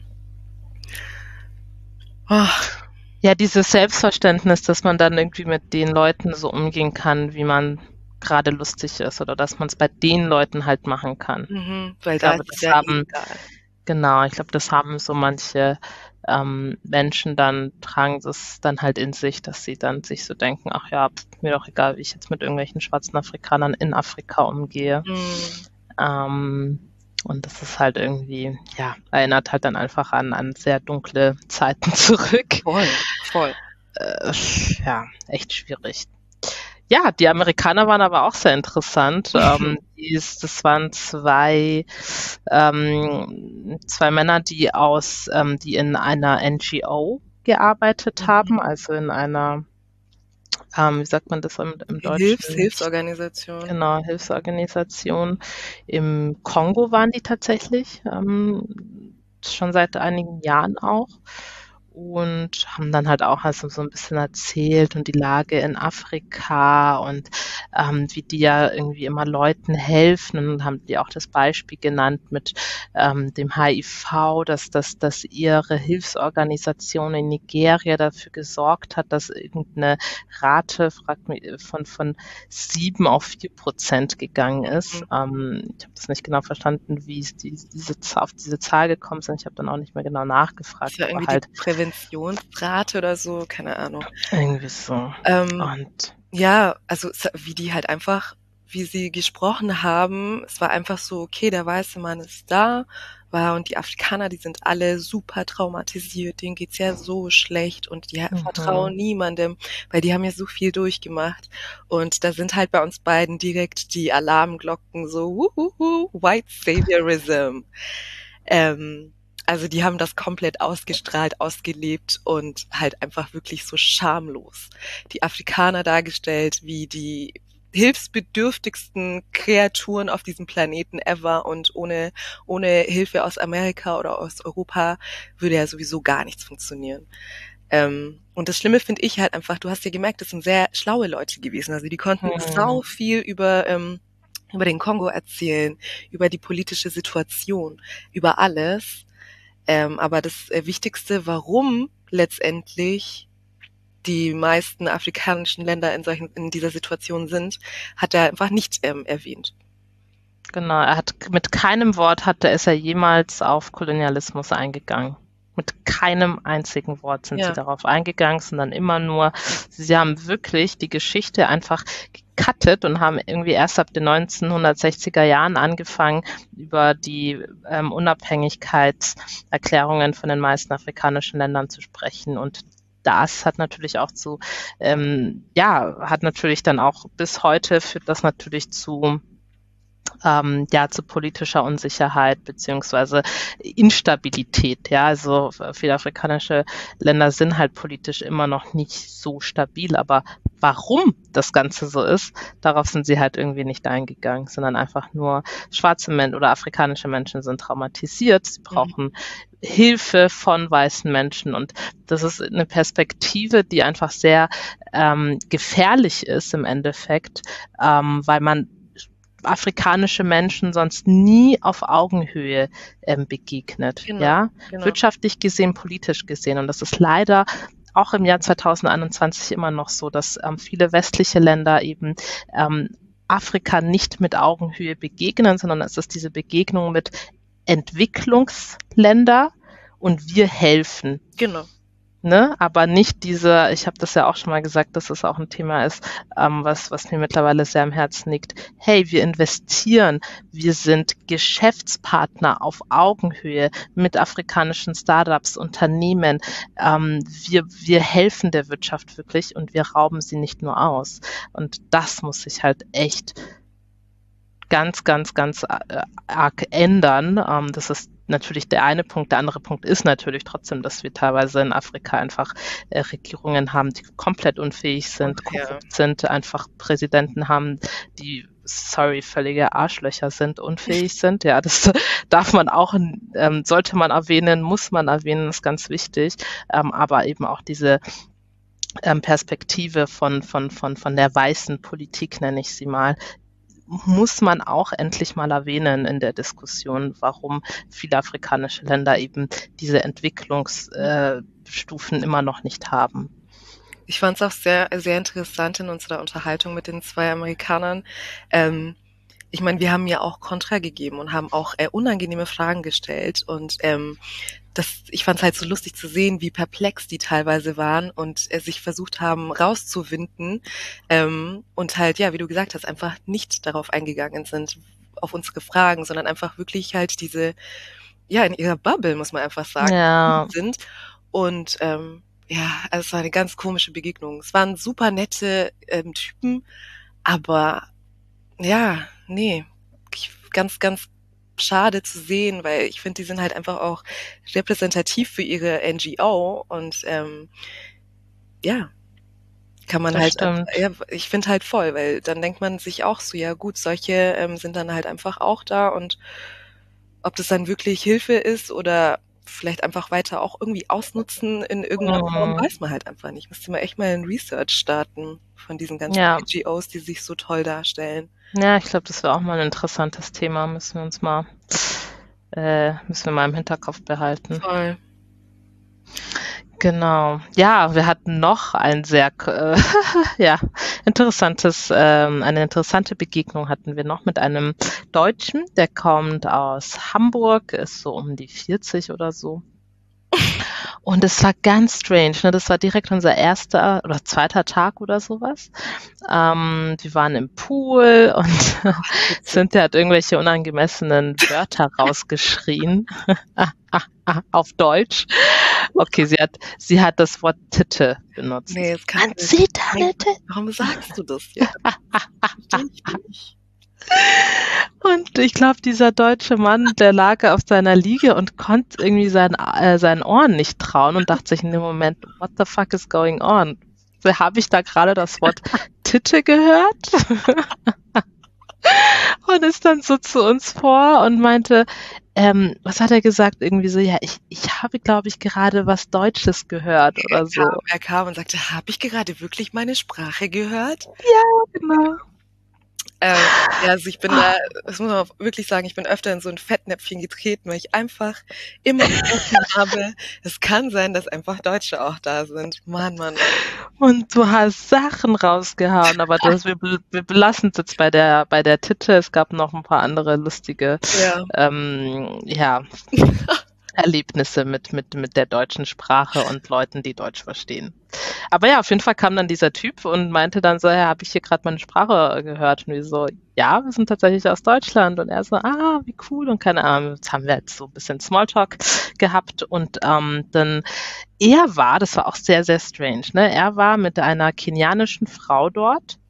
Oh, Ja, dieses Selbstverständnis, dass man dann irgendwie mit den Leuten so umgehen kann, wie man gerade lustig ist oder dass man es bei den Leuten halt machen kann. mhm, Ich weil da glaube, ist es das ja eh haben, egal. genau, ich glaube, das haben so manche ähm, Menschen dann, tragen das dann halt in sich, dass sie dann sich so denken, ach ja, pf, mir doch egal, wie ich jetzt mit irgendwelchen schwarzen Afrikanern in Afrika umgehe. Mhm. Ähm, und das ist halt irgendwie, ja, erinnert halt dann einfach an, an sehr dunkle Zeiten zurück. Voll, voll. Äh, ja, echt schwierig. Ja, die Amerikaner waren aber auch sehr interessant. Ähm, die ist, das waren zwei, ähm, zwei Männer, die aus, ähm, die in einer N G O gearbeitet haben, Mhm. also in einer, ähm, wie sagt man das im, im Hilfs Deutschen? Hilfsorganisation. Genau, Hilfsorganisation. Im Kongo waren die tatsächlich, ähm, schon seit einigen Jahren auch. Und haben dann halt auch also so ein bisschen erzählt und die Lage in Afrika und ähm, wie die ja irgendwie immer Leuten helfen und haben die auch das Beispiel genannt mit ähm, dem H I V, dass, dass, dass ihre Hilfsorganisation in Nigeria dafür gesorgt hat, dass irgendeine Rate fragt mich, von, von sieben auf vier Prozent gegangen ist. Mhm. Ähm, ich habe das nicht genau verstanden, wie es die, diese, auf diese Zahl gekommen sind. Ich habe dann auch nicht mehr genau Ist nachgefragt, ja aber irgendwie die halt Präventionsrate oder so, keine Ahnung. irgendwie so. Ähm, Und ja, also es- wie die halt einfach, wie sie gesprochen haben, es war einfach so, okay, der weiße Mann ist da, war und die Afrikaner, die sind alle super traumatisiert, denen geht's ja so schlecht und die mhm, vertrauen niemandem, weil die haben ja so viel durchgemacht. Und da sind halt bei uns beiden direkt die Alarmglocken so, wuhuhu, White Saviorism. Ähm, also die haben das komplett ausgestrahlt, ausgelebt und halt einfach wirklich so schamlos die Afrikaner dargestellt wie die hilfsbedürftigsten Kreaturen auf diesem Planeten ever und ohne, ohne Hilfe aus Amerika oder aus Europa würde ja sowieso gar nichts funktionieren. Ähm, und das Schlimme finde ich halt einfach, du hast ja gemerkt, das sind sehr schlaue Leute gewesen. Also die konnten hm, sau viel über, ähm, über den Kongo erzählen, über die politische Situation, über alles. Ähm, aber das äh, Wichtigste, warum letztendlich die meisten afrikanischen Länder in solchen, in dieser Situation sind, hat er einfach nicht ähm, erwähnt. genau. Er hat mit keinem Wort hatte ist er jemals auf Kolonialismus eingegangen. Mit keinem einzigen Wort sind sie Ja, darauf eingegangen, sondern immer nur, sie haben wirklich die Geschichte einfach gecuttet und haben irgendwie erst ab den neunzehnhundertsechziger Jahren angefangen, über die ähm, Unabhängigkeitserklärungen von den meisten afrikanischen Ländern zu sprechen. Und das hat natürlich auch zu, ähm, ja, hat natürlich dann auch bis heute führt das natürlich zu ähm, ja, zu politischer Unsicherheit beziehungsweise Instabilität. Ja, also viele afrikanische Länder sind halt politisch immer noch nicht so stabil, aber warum das Ganze so ist, darauf sind sie halt irgendwie nicht eingegangen, sondern einfach nur schwarze Menschen oder afrikanische Menschen sind traumatisiert, sie mhm. brauchen Hilfe von weißen Menschen und das ist eine Perspektive, die einfach sehr ähm, gefährlich ist im Endeffekt, ähm, weil man afrikanische Menschen sonst nie auf Augenhöhe ähm, begegnet, Genau, ja, genau. wirtschaftlich gesehen, politisch gesehen. Und das ist leider auch im Jahr zweitausendeinundzwanzig immer noch so, dass ähm, viele westliche Länder eben ähm, Afrika nicht mit Augenhöhe begegnen, sondern es ist diese Begegnung mit Entwicklungsländern und wir helfen. Genau. Ne? Aber nicht diese, ich habe das ja auch schon mal gesagt, dass es auch ein Thema ist, ähm, was, was mir mittlerweile sehr am Herzen liegt. Hey, wir investieren, wir sind Geschäftspartner auf Augenhöhe mit afrikanischen Startups, Unternehmen. Ähm, wir, wir helfen der Wirtschaft wirklich und wir rauben sie nicht nur aus. Und das muss sich halt echt ganz, ganz, ganz äh, arg ändern. Ähm, das ist natürlich der eine Punkt. Der andere Punkt ist natürlich trotzdem, dass wir teilweise in Afrika einfach äh, Regierungen haben, die komplett unfähig sind, Ja. korrupt sind, einfach Präsidenten haben, die, sorry, völlige Arschlöcher sind, unfähig sind. Ja, das darf man auch, ähm, sollte man erwähnen, muss man erwähnen, ist ganz wichtig. Ähm, aber eben auch diese ähm, Perspektive von, von, von, von der weißen Politik, nenne ich sie mal, muss man auch endlich mal erwähnen in der Diskussion, warum viele afrikanische Länder eben diese Entwicklungsstufen äh, immer noch nicht haben. Ich fand es auch sehr, sehr interessant in unserer Unterhaltung mit den zwei Amerikanern. Ähm, ich meine, wir haben ja auch Kontra gegeben und haben auch äh, unangenehme Fragen gestellt und ähm, das, ich fand es halt so lustig zu sehen, wie perplex die teilweise waren und äh, sich versucht haben rauszuwinden ähm, und halt, ja, wie du gesagt hast, einfach nicht darauf eingegangen sind, auf unsere Fragen, sondern einfach wirklich halt diese, ja, in ihrer Bubble, muss man einfach sagen, Ja. sind. Und ähm, ja, also es war eine ganz komische Begegnung. Es waren super nette ähm, Typen, aber ja, nee, ich, ganz, ganz schade zu sehen, weil ich finde, die sind halt einfach auch repräsentativ für ihre N G O und ähm, ja, kann man Das halt, stimmt. ja, ich finde halt voll, weil dann denkt man sich auch so, ja gut, solche ähm, sind dann halt einfach auch da und ob das dann wirklich Hilfe ist oder vielleicht einfach weiter auch irgendwie ausnutzen in irgendeiner Mhm. Form, weiß man halt einfach nicht. Müsste man echt mal ein Research starten von diesen ganzen Ja. N G Os, die sich so toll darstellen. Ja, ich glaube, das wäre auch mal ein interessantes Thema. Müssen wir uns mal, äh, müssen wir mal im Hinterkopf behalten. Voll. Genau. Ja, wir hatten noch ein sehr, äh, ja, interessantes, ähm, eine interessante Begegnung hatten wir noch mit einem Deutschen, der kommt aus Hamburg, ist so um die vierzig oder so. Und es war ganz strange, ne? Das war direkt unser erster oder zweiter Tag oder sowas. Ähm, wir waren im Pool und Cynthia hat irgendwelche unangemessenen Wörter rausgeschrien. Auf Deutsch. Okay, sie hat, sie hat das Wort Titte benutzt. Nee, das kann Man sieht deine Titte. Warum sagst du das jetzt? Verstehe ich nicht. Und ich glaube, dieser deutsche Mann, der lag auf seiner Liege und konnte irgendwie sein, äh, seinen Ohren nicht trauen und dachte sich in dem Moment, what the fuck is going on? So, habe ich da gerade das Wort Titte gehört? Und ist dann so zu uns vor und meinte, ähm, was hat er gesagt? Irgendwie so, ja, ich, ich habe, glaube ich, gerade was Deutsches gehört oder so. Er kam, er kam und sagte, habe ich gerade wirklich meine Sprache gehört? Ja, genau. Ähm, ja, also ich bin da, das muss man wirklich sagen, ich bin öfter in so ein Fettnäpfchen getreten, weil ich einfach immer vergessen habe, es kann sein, dass einfach Deutsche auch da sind. Mann, Mann. Und du hast Sachen rausgehauen, aber das, wir, wir belassen es jetzt bei der, bei der Titte. Es gab noch ein paar andere lustige, Ja. ähm, ja, Erlebnisse mit, mit, mit der deutschen Sprache und Leuten, die Deutsch verstehen. Aber ja, auf jeden Fall kam dann dieser Typ und meinte dann so, ja, habe ich hier gerade meine Sprache gehört? Und wir so, ja, wir sind tatsächlich aus Deutschland. Und er so, ah, wie cool. Und keine Ahnung, jetzt haben wir jetzt so ein bisschen Smalltalk gehabt. Und ähm, dann, er war, das war auch sehr, sehr strange, ne? Er war mit einer kenianischen Frau dort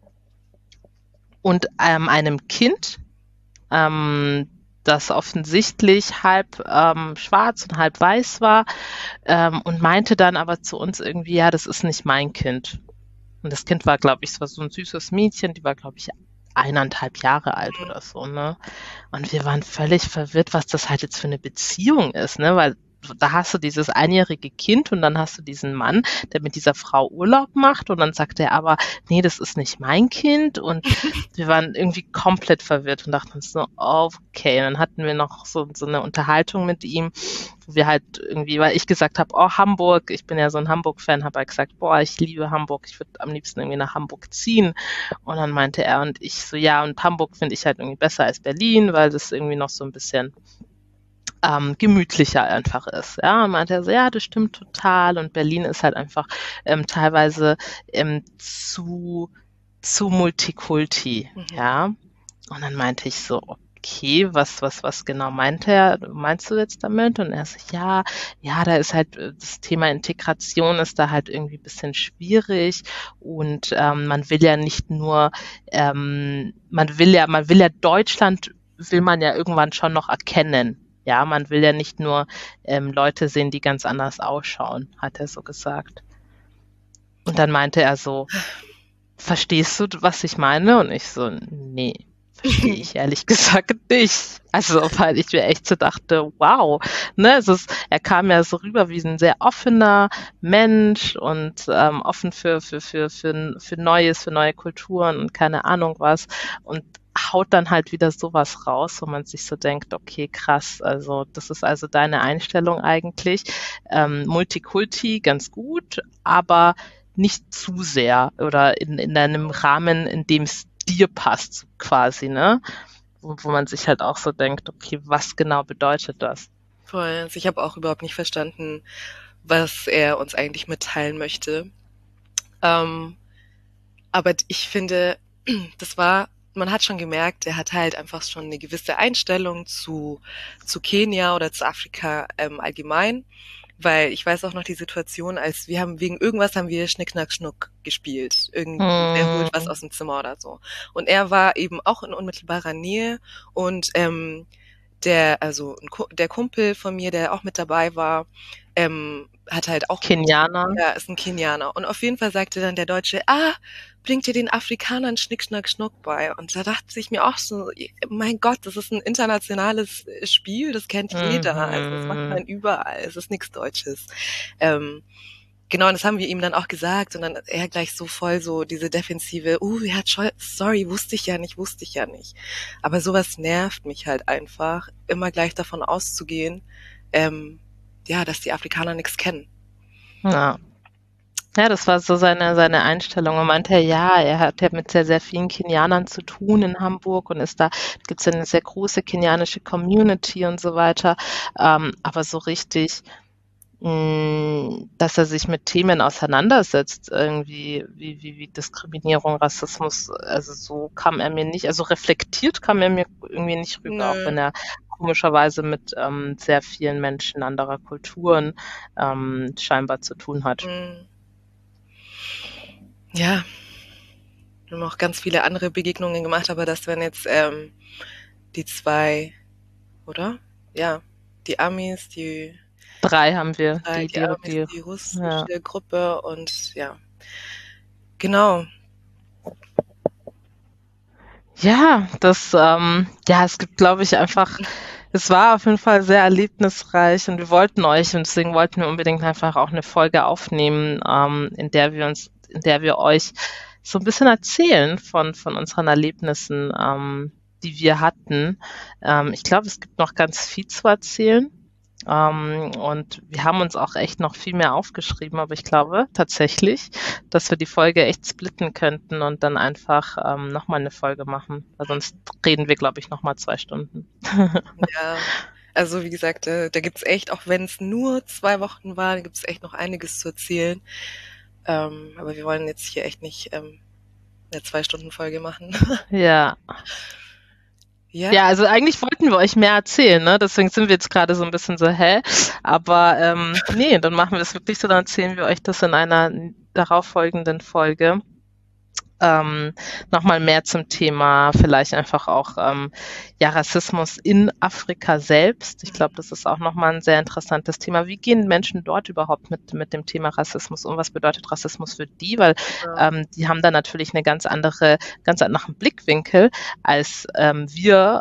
und ähm, einem Kind, ähm, das offensichtlich halb ähm, schwarz und halb weiß war, ähm, und meinte dann aber zu uns irgendwie, ja, das ist nicht mein Kind. Und das Kind war, glaube ich, es war so ein süßes Mädchen, die war, glaube ich, eineinhalb Jahre alt oder so, ne? Und wir waren völlig verwirrt, was das halt jetzt für eine Beziehung ist, ne? Weil da hast du dieses einjährige Kind und dann hast du diesen Mann, der mit dieser Frau Urlaub macht und dann sagt er aber, nee, das ist nicht mein Kind und wir waren irgendwie komplett verwirrt und dachten uns so, okay, und dann hatten wir noch so, so eine Unterhaltung mit ihm, wo wir halt irgendwie, weil ich gesagt habe, oh, Hamburg, ich bin ja so ein Hamburg-Fan, habe er gesagt, boah, ich liebe Hamburg, ich würde am liebsten irgendwie nach Hamburg ziehen. Und dann meinte er und ich so, ja, und Hamburg finde ich halt irgendwie besser als Berlin, weil das irgendwie noch so ein bisschen ähm, gemütlicher einfach ist. Ja, und meinte er so, ja, das stimmt total. Und Berlin ist halt einfach ähm, teilweise ähm, zu, zu Multikulti, Mhm. ja. Und dann meinte ich so, okay, was, was, was genau meint er, meinst du jetzt damit? Und er so, ja, ja, da ist halt äh, das Thema Integration ist da halt irgendwie ein bisschen schwierig und ähm, man will ja nicht nur, ähm, man will ja, man will ja Deutschland, will man ja irgendwann schon noch erkennen. Ja, man will ja nicht nur ähm, Leute sehen, die ganz anders ausschauen, hat er so gesagt. Und dann meinte er so, verstehst du, was ich meine? Und ich so, nee, verstehe ich ehrlich gesagt nicht. Also, weil ich mir echt so dachte, wow, ne, es ist, er kam ja so rüber wie ein sehr offener Mensch und ähm, offen für, für, für, für, für Neues, für neue Kulturen und keine Ahnung was. Und haut dann halt wieder sowas raus, wo man sich so denkt, okay, krass, also das ist also deine Einstellung eigentlich. Ähm, Multikulti ganz gut, aber nicht zu sehr oder in, in einem Rahmen, in dem es dir passt, quasi, ne? Wo, wo man sich halt auch so denkt, okay, was genau bedeutet das? Voll. Also ich habe auch überhaupt nicht verstanden, was er uns eigentlich mitteilen möchte. Ähm, aber ich finde, das war, man hat schon gemerkt, er hat halt einfach schon eine gewisse Einstellung zu, zu Kenia oder zu Afrika ähm, allgemein. Weil ich weiß auch noch die Situation, als wir haben, wegen irgendwas haben wir Schnick, Schnack, Schnuck gespielt. Irgendwie, wer holt was Hm, aus dem Zimmer oder so. Und er war eben auch in unmittelbarer Nähe und ähm, der, also ein Ku- der Kumpel von mir, der auch mit dabei war, ähm, hat halt auch, Kenianer. ja, ist ein Kenianer. Und auf jeden Fall sagte dann der Deutsche, ah, bringt ihr den Afrikanern Schnick, Schnack, Schnuck bei? Und da dachte ich mir auch so, mein Gott, das ist ein internationales Spiel, das kennt jeder. Also das macht Mhm. man überall. Es ist nichts Deutsches. Ähm, genau, und das haben wir ihm dann auch gesagt. Und dann er gleich so voll so diese defensive, uh, er hat schon, sorry, wusste ich ja nicht, wusste ich ja nicht. Aber sowas nervt mich halt einfach, immer gleich davon auszugehen, ähm, ja, dass die Afrikaner nichts kennen. Ja. Ja, das war so seine, seine Einstellung. Er meinte, ja, er hat ja mit sehr, sehr vielen Kenianern zu tun in Hamburg und ist da, gibt es eine sehr große kenianische Community und so weiter. Ähm, aber so richtig, mh, dass er sich mit Themen auseinandersetzt, irgendwie wie, wie, wie Diskriminierung, Rassismus, also so kam er mir nicht, also reflektiert kam er mir irgendwie nicht rüber, auch Nö. wenn er komischerweise mit ähm, sehr vielen Menschen anderer Kulturen ähm, scheinbar zu tun hat. Mm. Ja, wir haben auch ganz viele andere Begegnungen gemacht, aber das wären jetzt ähm, die zwei, oder? Ja, die Amis, die, Drei haben wir, drei, die, die die, Amis, die, die ja. russische Gruppe und ja, genau. Ja, das, ähm, ja, es gibt, glaube ich, einfach, es war auf jeden Fall sehr erlebnisreich und wir wollten euch und deswegen wollten wir unbedingt einfach auch eine Folge aufnehmen, ähm, in der wir uns, in der wir euch so ein bisschen erzählen von, von unseren Erlebnissen, ähm, die wir hatten. Ähm, ich glaube, es gibt noch ganz viel zu erzählen. Ähm, und wir haben uns auch echt noch viel mehr aufgeschrieben, aber ich glaube tatsächlich, dass wir die Folge echt splitten könnten und dann einfach ähm, nochmal eine Folge machen. Weil sonst reden wir, glaube ich, nochmal zwei Stunden. Ja, also wie gesagt, äh, da gibt's echt, auch wenn es nur zwei Wochen war, gibt's echt noch einiges zu erzählen. Ähm, aber wir wollen jetzt hier echt nicht ähm, eine Zwei-Stunden-Folge machen. Ja. Ja, Ja, also eigentlich wollten wir euch mehr erzählen, ne? Deswegen sind wir jetzt gerade so ein bisschen so, hä? Aber ähm, nee, dann machen wir es wirklich so, dann erzählen wir euch das in einer darauffolgenden Folge. Ähm, nochmal mehr zum Thema, vielleicht einfach auch ähm, ja, Rassismus in Afrika selbst. Ich glaube, das ist auch nochmal ein sehr interessantes Thema. Wie gehen Menschen dort überhaupt mit, mit dem Thema Rassismus um? Was bedeutet Rassismus für die? Weil ja, ähm, die haben da natürlich eine ganz andere, ganz anderen Blickwinkel als ähm, wir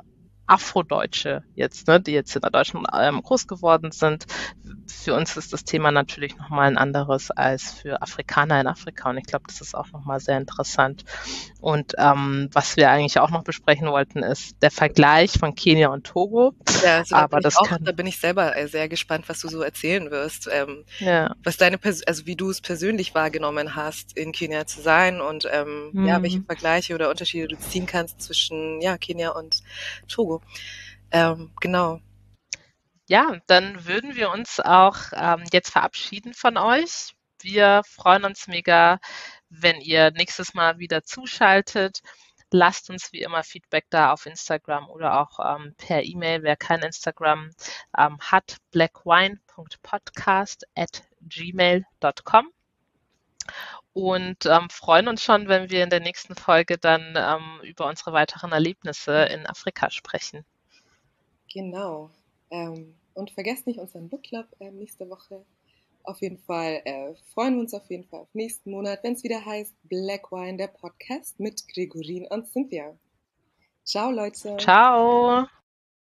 Afrodeutsche jetzt, ne, die jetzt in Deutschland ähm, groß geworden sind. Für uns ist das Thema natürlich nochmal ein anderes als für Afrikaner in Afrika und ich glaube, das ist auch nochmal sehr interessant. Und ähm, was wir eigentlich auch noch besprechen wollten, ist der Vergleich von Kenia und Togo. Ja, also da bin Aber ich das auch, da kann, bin ich selber äh, sehr gespannt, was du so erzählen wirst, ähm, ja. was deine, Pers also wie du es persönlich wahrgenommen hast, in Kenia zu sein und ähm, ja, welche Hm. Vergleiche oder Unterschiede du ziehen kannst zwischen ja Kenia und Togo. Ähm, genau. Ja, dann würden wir uns auch ähm, jetzt verabschieden von euch. Wir freuen uns mega, wenn ihr nächstes Mal wieder zuschaltet. Lasst uns wie immer Feedback da auf Instagram oder auch ähm, per E-Mail. Wer kein Instagram ähm, hat, blackwine punkt podcast at gmail punkt com und ähm, freuen uns schon, wenn wir in der nächsten Folge dann ähm, über unsere weiteren Erlebnisse in Afrika sprechen. Genau. Ähm, und vergesst nicht unseren Book Club ähm, nächste Woche. Auf jeden Fall äh, freuen wir uns auf jeden Fall auf nächsten Monat, wenn es wieder heißt Black Wine, der Podcast mit Gregorin und Cynthia. Ciao, Leute. Ciao!